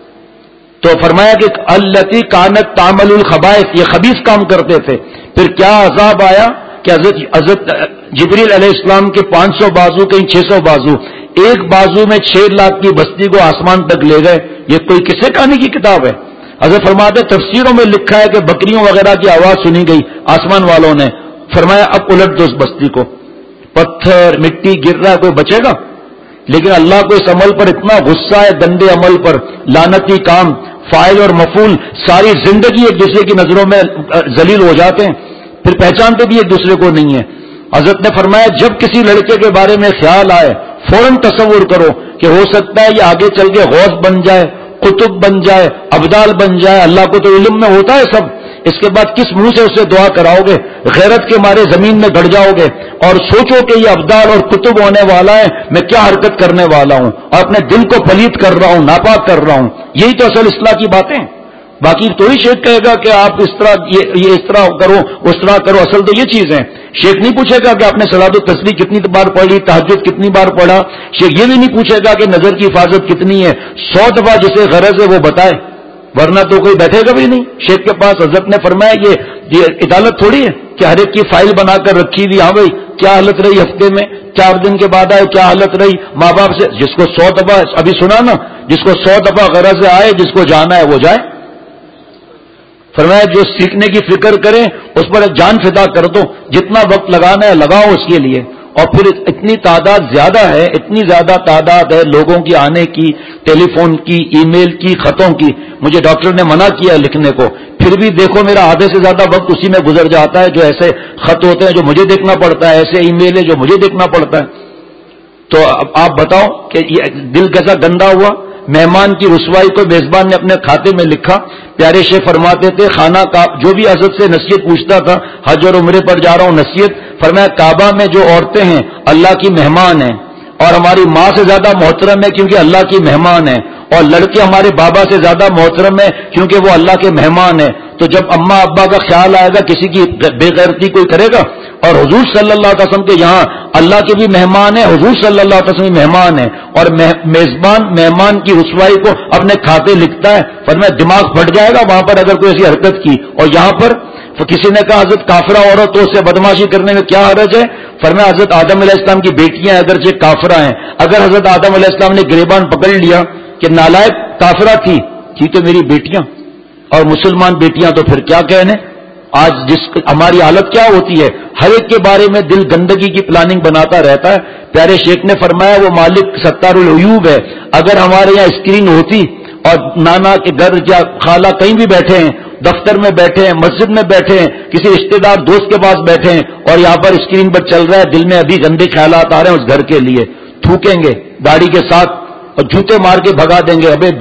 Speaker 2: تو فرمایا کہ التی کانت تعمل الخبائث، یہ خبیث کام کرتے تھے. پھر کیا عذاب آیا کہ حضرت جبریل علیہ السلام کے 500 بازو کہیں 600 بازو، ایک بازو میں 6 لاکھ کی بستی کو آسمان تک لے گئے. یہ کوئی قصے کہانی کی کتاب ہے؟ حضرت فرماتے تفسیروں میں لکھا ہے کہ بکریوں وغیرہ کی آواز سنی گئی آسمان والوں نے. فرمایا اب الٹ دو اس بستی کو، پتھر مٹی گر رہا ہے، کوئی بچے گا؟ لیکن اللہ کو اس عمل پر اتنا غصہ ہے، گندے عمل پر، لعنتی کام، فاعل اور مفعول ساری زندگی ایک دوسرے کی نظروں میں ذلیل ہو جاتے ہیں، پھر پہچانتے بھی ایک دوسرے کو نہیں ہے. حضرت نے فرمایا جب کسی لڑکے کے بارے میں خیال آئے فوراً تصور کرو کہ ہو سکتا ہے یہ آگے چل کے غوث بن جائے، قطب بن جائے، ابدال بن جائے. اللہ کو تو علم میں ہوتا ہے سب. اس کے بعد کس منہ سے اسے دعا کراؤ گے؟ غیرت کے مارے زمین میں گڑ جاؤ گے اور سوچو کہ یہ ابدال اور قطب ہونے والا ہے، میں کیا حرکت کرنے والا ہوں اور اپنے دل کو پلیت کر رہا ہوں، ناپاک کر رہا ہوں. یہی تو اصل اصلاح کی باتیں. باقی تھوڑی شیخ کہے گا کہ آپ اس طرح یہ اس طرح کرو اس طرح کرو. اصل تو یہ چیز ہے. شیخ نہیں پوچھے گا کہ آپ نے صلاۃ التسبیح کتنی بار پڑھی، تہجد کتنی بار پڑھا. شیخ یہ بھی نہیں پوچھے گا کہ نظر کی حفاظت کتنی ہے. 100 دفعہ جسے غرض ہے وہ بتائے، ورنہ تو کوئی بیٹھے گا بھی نہیں شیخ کے پاس. حضرت نے فرمایا یہ عدالت تھوڑی ہے کہ ہر ایک کی فائل بنا کر رکھی ہوئی، ہاں بھائی کیا حالت رہی ہفتے میں، 4 دن کے بعد آئے کیا حالت رہی. ماں باپ سے جس کو 100 دفعہ ابھی سنا نا، جس کو 100 دفعہ غرض آئے، جس کو جانا ہے وہ جائے. فرمایا جو سیکھنے کی فکر کریں اس پر جان فدا کر دو، جتنا وقت لگانا ہے لگاؤ اس کے لیے. اور پھر اتنی تعداد زیادہ ہے، اتنی زیادہ تعداد ہے لوگوں کی آنے کی، ٹیلی فون کی، ای میل کی، خطوں کی. مجھے ڈاکٹر نے منع کیا لکھنے کو، پھر بھی دیکھو میرا آدھے سے زیادہ وقت اسی میں گزر جاتا ہے. جو ایسے خط ہوتے ہیں جو مجھے دیکھنا پڑتا ہے، ایسے ای میل ہے جو مجھے دیکھنا پڑتا ہے. تو اب آپ بتاؤ کہ یہ دل کیسا گندا ہوا. مہمان کی رسوائی کو میزبان نے اپنے کھاتے میں لکھا. پیارے شیخ فرماتے تھے خانہ کا جو بھی حضرت سے نصیحت پوچھتا تھا، حج اور عمرے پر جا رہا ہوں نصیحت، فرمایا کعبہ میں جو عورتیں ہیں اللہ کی مہمان ہیں اور ہماری ماں سے زیادہ محترم ہے کیونکہ اللہ کی مہمان ہے، اور لڑکے ہمارے بابا سے زیادہ محترم ہے کیونکہ وہ اللہ کے مہمان ہیں. تو جب اماں ابا کا خیال آئے گا کسی کی بے غیرتی کوئی کرے گا. اور حضور صلی اللہ علیہ وسلم کے یہاں اللہ کے بھی مہمان ہیں، حضور صلی اللہ علیہ وسلم بھی مہمان ہیں، اور میزبان مہمان کی رسوائی کو اپنے کھاتے لکھتا ہے. فرمایا دماغ پھٹ جائے گا وہاں پر اگر کوئی ایسی حرکت کی. اور یہاں پر کسی نے کہا حضرت کافرہ عورتوں سے بدماشی کرنے میں کیا حرج ہے؟ فرمایا حضرت آدم علیہ السلام کی بیٹیاں اگرچہ کافرہ ہیں، اگر حضرت آدم علیہ السلام نے گریبان پکڑ لیا کہ نالائق کافرہ تھی تو میری بیٹیاں اور مسلمان بیٹیاں، تو پھر کیا کہنے؟ آج ہماری حالت کیا ہوتی ہے، ہر ایک کے بارے میں دل گندگی کی پلاننگ بناتا رہتا ہے۔ پیارے شیخ نے فرمایا وہ مالک ستار العیوب ہے، اگر ہمارے یہاں اسکرین ہوتی اور نانا کے گھر یا خالہ کہیں بھی بیٹھے ہیں، دفتر میں بیٹھے ہیں، مسجد میں بیٹھے ہیں، کسی رشتہ دار دوست کے پاس بیٹھے ہیں اور یہاں پر اسکرین پر چل رہا ہے، دل میں ابھی گندے خیالات آ رہے ہیں اس گھر کے لیے، تھوکیں گے داڑھی کے ساتھ اور جوتے مار کے بھگا دیں گے، ابے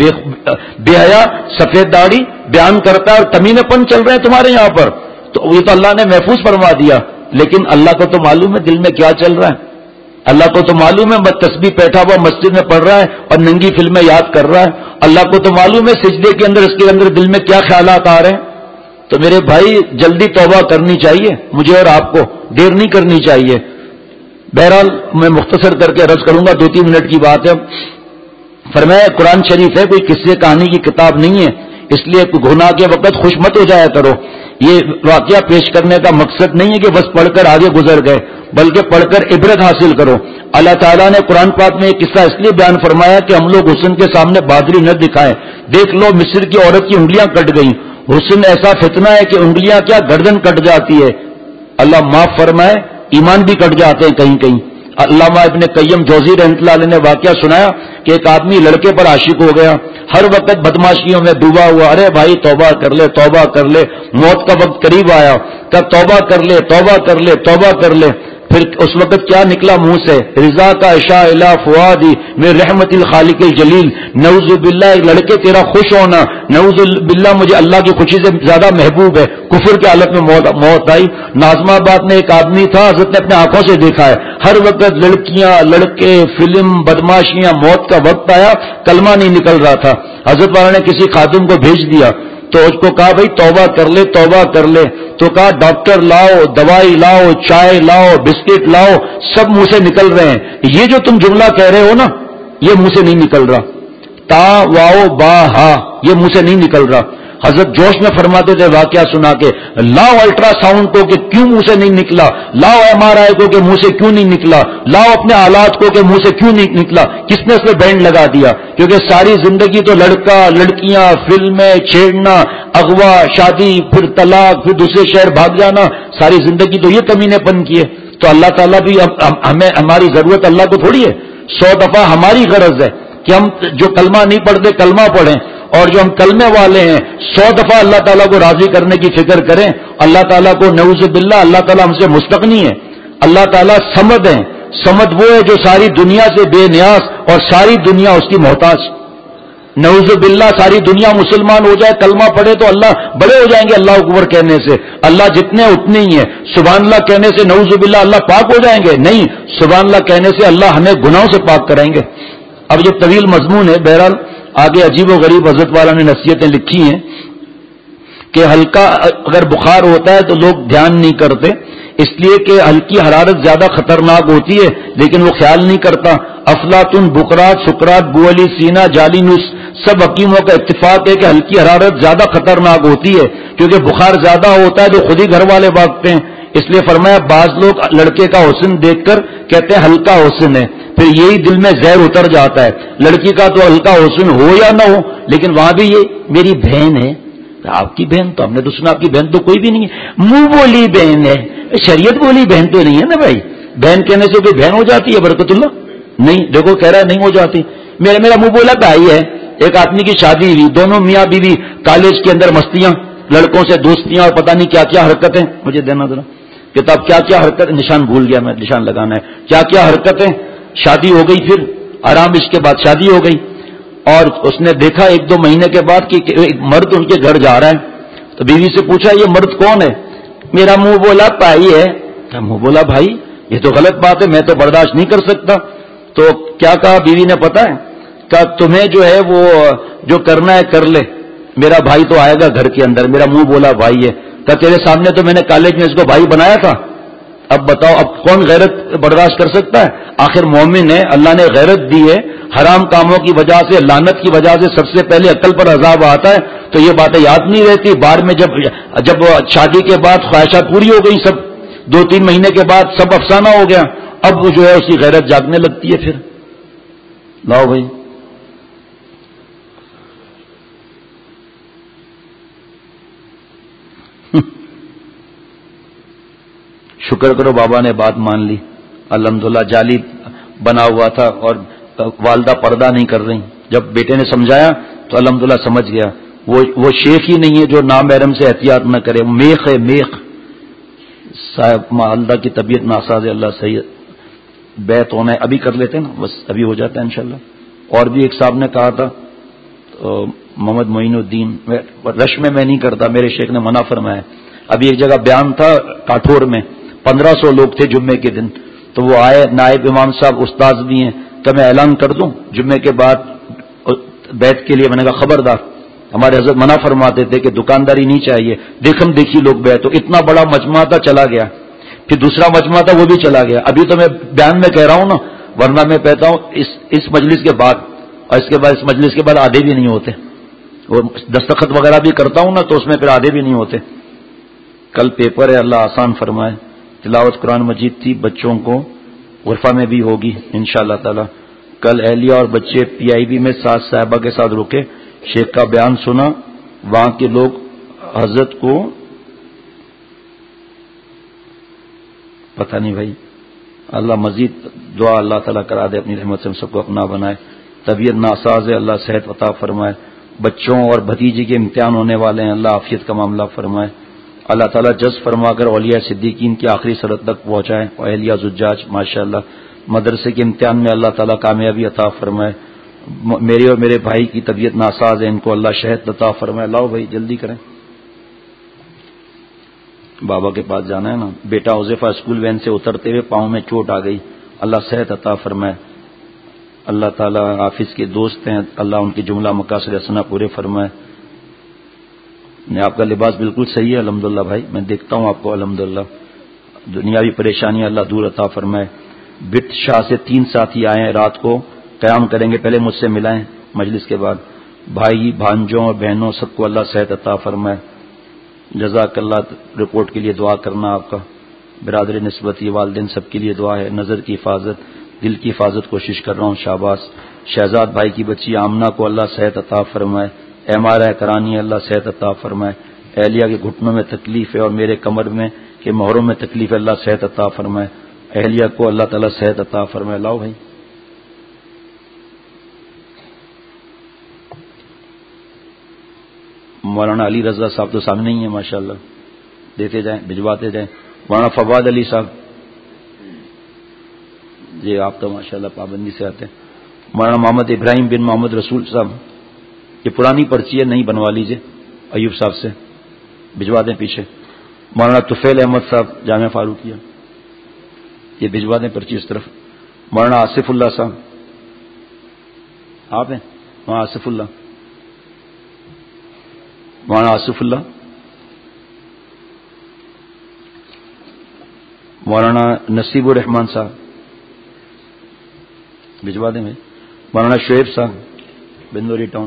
Speaker 2: بے حیا سفید داڑھی بیان کرتا ہے اور کمینے پن چل رہے ہیں تمہارے یہاں پر، تو یہ تو اللہ نے محفوظ فرما دیا، لیکن اللہ کو تو معلوم ہے دل میں کیا چل رہا ہے، اللہ کو تو معلوم ہے تسبیح بیٹھا ہوا مسجد میں پڑھ رہا ہے اور ننگی فلمیں یاد کر رہا ہے، اللہ کو تو معلوم ہے سجدے کے اندر اس کے اندر دل میں کیا خیالات آ رہے ہیں۔ تو میرے بھائی جلدی توبہ کرنی چاہیے مجھے اور آپ کو، دیر نہیں کرنی چاہیے۔ بہرحال میں مختصر کر کے عرض کروں گا، 2-3 منٹ کی بات ہے۔ فرمایا قرآن شریف ہے، کوئی قصے کہانی کی کتاب نہیں ہے، اس لیے گناہ کے وقت خوش مت ہو جایا کرو۔ یہ واقعہ پیش کرنے کا مقصد نہیں ہے کہ بس پڑھ کر آگے گزر گئے، بلکہ پڑھ کر عبرت حاصل کرو۔ اللہ تعالیٰ نے قرآن پاک میں ایک قصہ اس لیے بیان فرمایا کہ ہم لوگ حسن کے سامنے بہادری نہ دکھائیں۔ دیکھ لو مصر کی عورت کی انگلیاں کٹ گئیں، حسن ایسا فتنہ ہے کہ انگلیاں کیا گردن کٹ جاتی ہے، اللہ معاف فرمائے ایمان بھی کٹ جاتے ہیں کہیں کہیں۔ علامہ ابن قیم جوزی رحمۃ اللہ علیہ نے واقعہ سنایا کہ ایک آدمی لڑکے پر عاشق ہو گیا، ہر وقت بدماشیوں میں ڈوبا ہوا، ارے بھائی توبہ کر لے توبہ کر لے، موت کا وقت قریب آیا، کہ توبہ کر لے توبہ کر لے توبہ کر لے۔ پھر اس وقت کیا نکلا منہ سے؟ رضا کا عشاء الا فؤادی میں رحمت الخالق الجلیل، نعوذ باللہ لڑکے تیرا خوش ہونا، نعوذ باللہ مجھے اللہ کی خوشی سے زیادہ محبوب ہے۔ کفر کی حالت میں موت آئی۔ ناظم آباد میں ایک آدمی تھا، حضرت نے اپنے آنکھوں سے دیکھا ہے، ہر وقت لڑکیاں لڑکے فلم بدماشیاں، موت کا وقت آیا کلمہ نہیں نکل رہا تھا۔ حضرت والا نے کسی خادم کو بھیج دیا تو اس کو کہا بھائی توبہ کر لے توبہ کر لے، تو کہا ڈاکٹر لاؤ، دوائی لاؤ، چائے لاؤ، بسکٹ لاؤ، سب منہ سے نکل رہے ہیں، یہ جو تم جملہ کہہ رہے ہو نا یہ منہ سے نہیں نکل رہا، تا واؤ با ہا یہ منہ سے نہیں نکل رہا۔ حضرت جوش میں فرماتے تھے واقعہ سنا کے، لاؤ الٹرا ساؤنڈ کو کہ کیوں منہ سے نہیں نکلا، لاؤ MRI کو کہ منہ سے کیوں نہیں نکلا، لاؤ اپنے آلات کو کہ منہ سے کیوں نہیں نکلا۔ کس نے اس پہ بینڈ لگا دیا؟ کیونکہ ساری زندگی تو لڑکا لڑکیاں فلمیں چھیڑنا، اغوا شادی، پھر طلاق، پھر دوسرے شہر بھاگ جانا، ساری زندگی تو یہ کمینے پن کیے۔ تو اللہ تعالیٰ بھی ہمیں ہماری ضرورت اللہ کو تھوڑی ہے، 100 دفعہ ہماری غرض ہے کہ ہم جو کلمہ نہیں پڑھتے کلمہ پڑھیں، اور جو ہم کلمے والے ہیں 100 دفعہ اللہ تعالیٰ کو راضی کرنے کی فکر کریں۔ اللہ تعالیٰ کو نعوذ باللہ اللہ تعالیٰ ہم سے مستغنی ہے، اللہ تعالیٰ صمد ہے، صمد وہ ہے جو ساری دنیا سے بے نیاز اور ساری دنیا اس کی محتاج۔ نعوذ باللہ ساری دنیا مسلمان ہو جائے کلمہ پڑھے تو اللہ بڑے ہو جائیں گے اللہ اکبر کہنے سے، اللہ جتنے اتنے ہی ہیں، سبحان اللہ کہنے سے نعوذ باللہ اللہ پاک ہو جائیں گے؟ نہیں، سبحان اللہ کہنے سے اللہ ہمیں گناہوں سے پاک کرائیں گے۔ اب یہ طویل مضمون ہے، بہرحال آگے عجیب و غریب حضرت والا نے نصیحتیں لکھی ہیں کہ ہلکا اگر بخار ہوتا ہے تو لوگ دھیان نہیں کرتے، اس لیے کہ ہلکی حرارت زیادہ خطرناک ہوتی ہے لیکن وہ خیال نہیں کرتا۔ افلاطون، بقراط، سقراط، بو علی سینا، جالینوس، سب حکیموں کا اتفاق ہے کہ ہلکی حرارت زیادہ خطرناک ہوتی ہے، کیونکہ بخار زیادہ ہوتا ہے تو خود ہی گھر والے بھاگتے ہیں۔ اس لیے فرمایا بعض لوگ لڑکے کا حسن دیکھ کر کہتے ہیں ہلکا حسن ہے، پھر یہی دل میں زہر اتر جاتا ہے۔ لڑکی کا تو ہلکا حسن ہو یا نہ ہو، لیکن وہاں بھی یہ میری بہن ہے، آپ کی بہن تو ہم نے تو سنا، آپ کی بہن تو کوئی بھی نہیں ہے، منہ بولی بہن ہے، شریعت بولی بہن تو نہیں ہے نا بھائی۔ بہن کہنے سے کوئی بہن ہو جاتی ہے برکت اللہ؟ نہیں، دیکھو کہہ رہا ہے نہیں ہو جاتی۔ میرا منہ بولا بھائی ہے، ایک آدمی کی شادی ہوئی، دونوں میاں بیوی کالج کے اندر مستیاں، لڑکوں سے دوستیاں اور پتہ نہیں کیا کیا حرکتیں، مجھے دینا ذرا کتاب، کیا کیا حرکت، نشان بھول گیا میں، نشان لگانا ہے، کیا کیا حرکتیں۔ شادی ہو گئی، پھر آرام اس کے بعد شادی ہو گئی، اور اس نے دیکھا 1-2 مہینے کے بعد کہ ایک مرد ان کے گھر جا رہا ہے، تو بیوی سے پوچھا یہ مرد کون ہے؟ میرا منہ بولا بھائی ہے۔ منہ بولا بھائی، یہ تو غلط بات ہے، میں تو برداشت نہیں کر سکتا۔ تو کیا کہا بیوی نے پتا ہے؟ کہ تمہیں جو ہے وہ جو کرنا ہے کر لے، میرا بھائی تو آئے گا گھر کے اندر، میرا منہ بولا بھائی ہے، کہ تیرے سامنے تو میں نے کالج میں اس کو بھائی بنایا تھا، اب بتاؤ اب کون غیرت برداشت کر سکتا ہے؟ آخر مومن ہے، اللہ نے غیرت دی ہے، حرام کاموں کی وجہ سے، لعنت کی وجہ سے سب سے پہلے عقل پر عذاب آتا ہے، تو یہ باتیں یاد نہیں رہتی۔ بعد میں جب شادی کے بعد خواہشات پوری ہو گئی، سب 2-3 مہینے کے بعد سب افسانہ ہو گیا، اب وہ جو ہے اس کی غیرت جاگنے لگتی ہے۔ پھر لاؤ بھائی، شکر کرو بابا نے بات مان لی، الحمدللہ۔ جعلی بنا ہوا تھا اور والدہ پردہ نہیں کر رہی، جب بیٹے نے سمجھایا تو الحمدللہ سمجھ گیا۔ وہ شیخ ہی نہیں ہے جو نامحرم سے احتیاط نہ کرے، میخ ہے میخ۔ صاحب والدہ کی طبیعت ناساز ہے، اللہ صحیح بیت ہونا ہے، ابھی کر لیتے ہیں نا، بس ابھی ہو جاتا ہے انشاءاللہ۔ اور بھی ایک صاحب نے کہا تھا محمد معین الدین، رش میں نہیں کرتا، میرے شیخ نے منع فرمایا۔ ابھی ایک جگہ بیان تھا کاٹھور میں، 1500 لوگ تھے جمعے کے دن، تو وہ آئے، نائب امام صاحب استاذ بھی ہیں، کہ میں اعلان کر دوں جمعے کے بعد بیت کے لیے؟ میں نے کہا خبردار، ہمارے حضرت منع فرماتے تھے کہ دکانداری نہیں چاہیے، دیکھم دیکھی لوگ بیت ہو۔ اتنا بڑا مجمع تھا، چلا گیا۔ پھر دوسرا مجمع تھا، وہ بھی چلا گیا۔ ابھی تو میں بیان میں کہہ رہا ہوں نا، ورنہ میں کہتا ہوں اس مجلس کے بعد اور اس کے بعد، اس مجلس کے بعد آدھے بھی نہیں ہوتے، وہ دستخط وغیرہ بھی کرتا ہوں نا تو اس میں پھر آدھے بھی نہیں ہوتے۔ کل پیپر ہے، اللہ آسان فرمائے۔ تلاوت قرآن مجید تھی، بچوں کو غرفہ میں بھی ہوگی انشاءاللہ تعالی۔ کل اہلیہ اور بچے پی آئی بی میں ساز صاحبہ کے ساتھ رکے، شیخ کا بیان سنا، وہاں کے لوگ حضرت کو پتہ نہیں بھائی، اللہ مزید دعا اللہ تعالیٰ کرا دے، اپنی رحمت سے ہم سب کو اپنا بنائے۔ طبیعت ناساز ہے، اللہ صحت عطا فرمائے۔ بچوں اور بھتیجی کے امتحان ہونے والے ہیں، اللہ عافیت کا معاملہ فرمائے۔ اللہ تعالیٰ جذب فرما کر اولیاء صدیقین کی آخری سرحد تک پہنچائے، اور اہلیہ زجاج ماشاءاللہ۔ مدرسے کے امتحان میں اللہ تعالیٰ کامیابی عطا فرمائے۔ میرے اور میرے بھائی کی طبیعت ناساز ہے، ان کو اللہ صحت عطا فرمائے۔ لاؤ بھائی جلدی کریں، بابا کے پاس جانا ہے نا۔ بیٹا حذیفہ اسکول وین سے اترتے ہوئے پاؤں میں چوٹ آ گئی، اللہ صحت عطا فرمائے۔ اللہ تعالیٰ حافظ کے دوست ہیں، اللہ ان کی جملہ مقاصد حسنہ پورے فرمائے۔ آپ کا لباس بالکل صحیح ہے الحمدللہ بھائی، میں دیکھتا ہوں آپ کو الحمدللہ۔ دنیاوی پریشانی اللہ دور عطا فرمائے۔ بٹ شاہ سے 3 ساتھی آئے ہیں، رات کو قیام کریں گے، پہلے مجھ سے ملائیں مجلس کے بعد۔ بھائی بھانجوں اور بہنوں سب کو اللہ صحت عطا فرمائے، جزاک اللہ۔ رپورٹ کے لیے دعا کرنا آپ کا، برادر نسبتی والدین سب کے لیے دعا ہے۔ نظر کی حفاظت، دل کی حفاظت کوشش کر رہا ہوں، شاباش۔ شہزاد بھائی کی بچی آمنہ کو اللہ صحت عطا فرمائے۔ احمارہ کرانی اللہ صحت عطا فرمائے۔ اہلیہ کے گھٹنوں میں تکلیف ہے اور میرے کمر میں کے مہروں میں تکلیف ہے، اللہ صحت عطا فرمائے۔ اہلیہ کو اللہ تعالیٰ صحت عطا فرمائے۔ لاؤ بھائی، مولانا علی رضا صاحب تو سامنے ہی ہیں ماشاءاللہ، دیتے جائیں، بھجواتے جائیں۔ مولانا فواد علی صاحب، جی آپ تو ماشاءاللہ پابندی سے آتے ہیں۔ مولانا محمد ابراہیم بن محمد رسول صاحب، یہ پرانی پرچی ہے، نہیں بنوا لیجئے ایوب صاحب سے، بھجوا دیں پیچھے۔ مولانا طفیل احمد صاحب جامعہ فاروقیہ، یہ بھجوا دیں پرچی اس طرف۔ مولانا آصف اللہ صاحب، آپ ہیں وہاں؟ آصف اللہ، مولانا آصف اللہ۔ مولانا نصیب الرحمان صاحب، بھجوا دیں بھائی۔ مولانا شعیب صاحب، بندوری ٹاؤن۔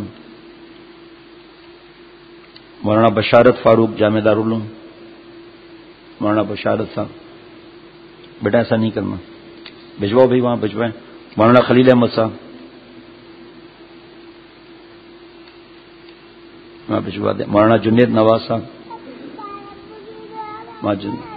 Speaker 2: مولانا بشارت فاروق، جامعہ دارالعلوم، مولانا بشارت صاحب، بیٹا ایسا نہیں کرنا، بھجواؤ بھائی، وہاں بھجوائیں۔ مولانا خلیل احمد صاحب، وہاں بھجوا دیں۔ مولانا جنید نواز صاحب،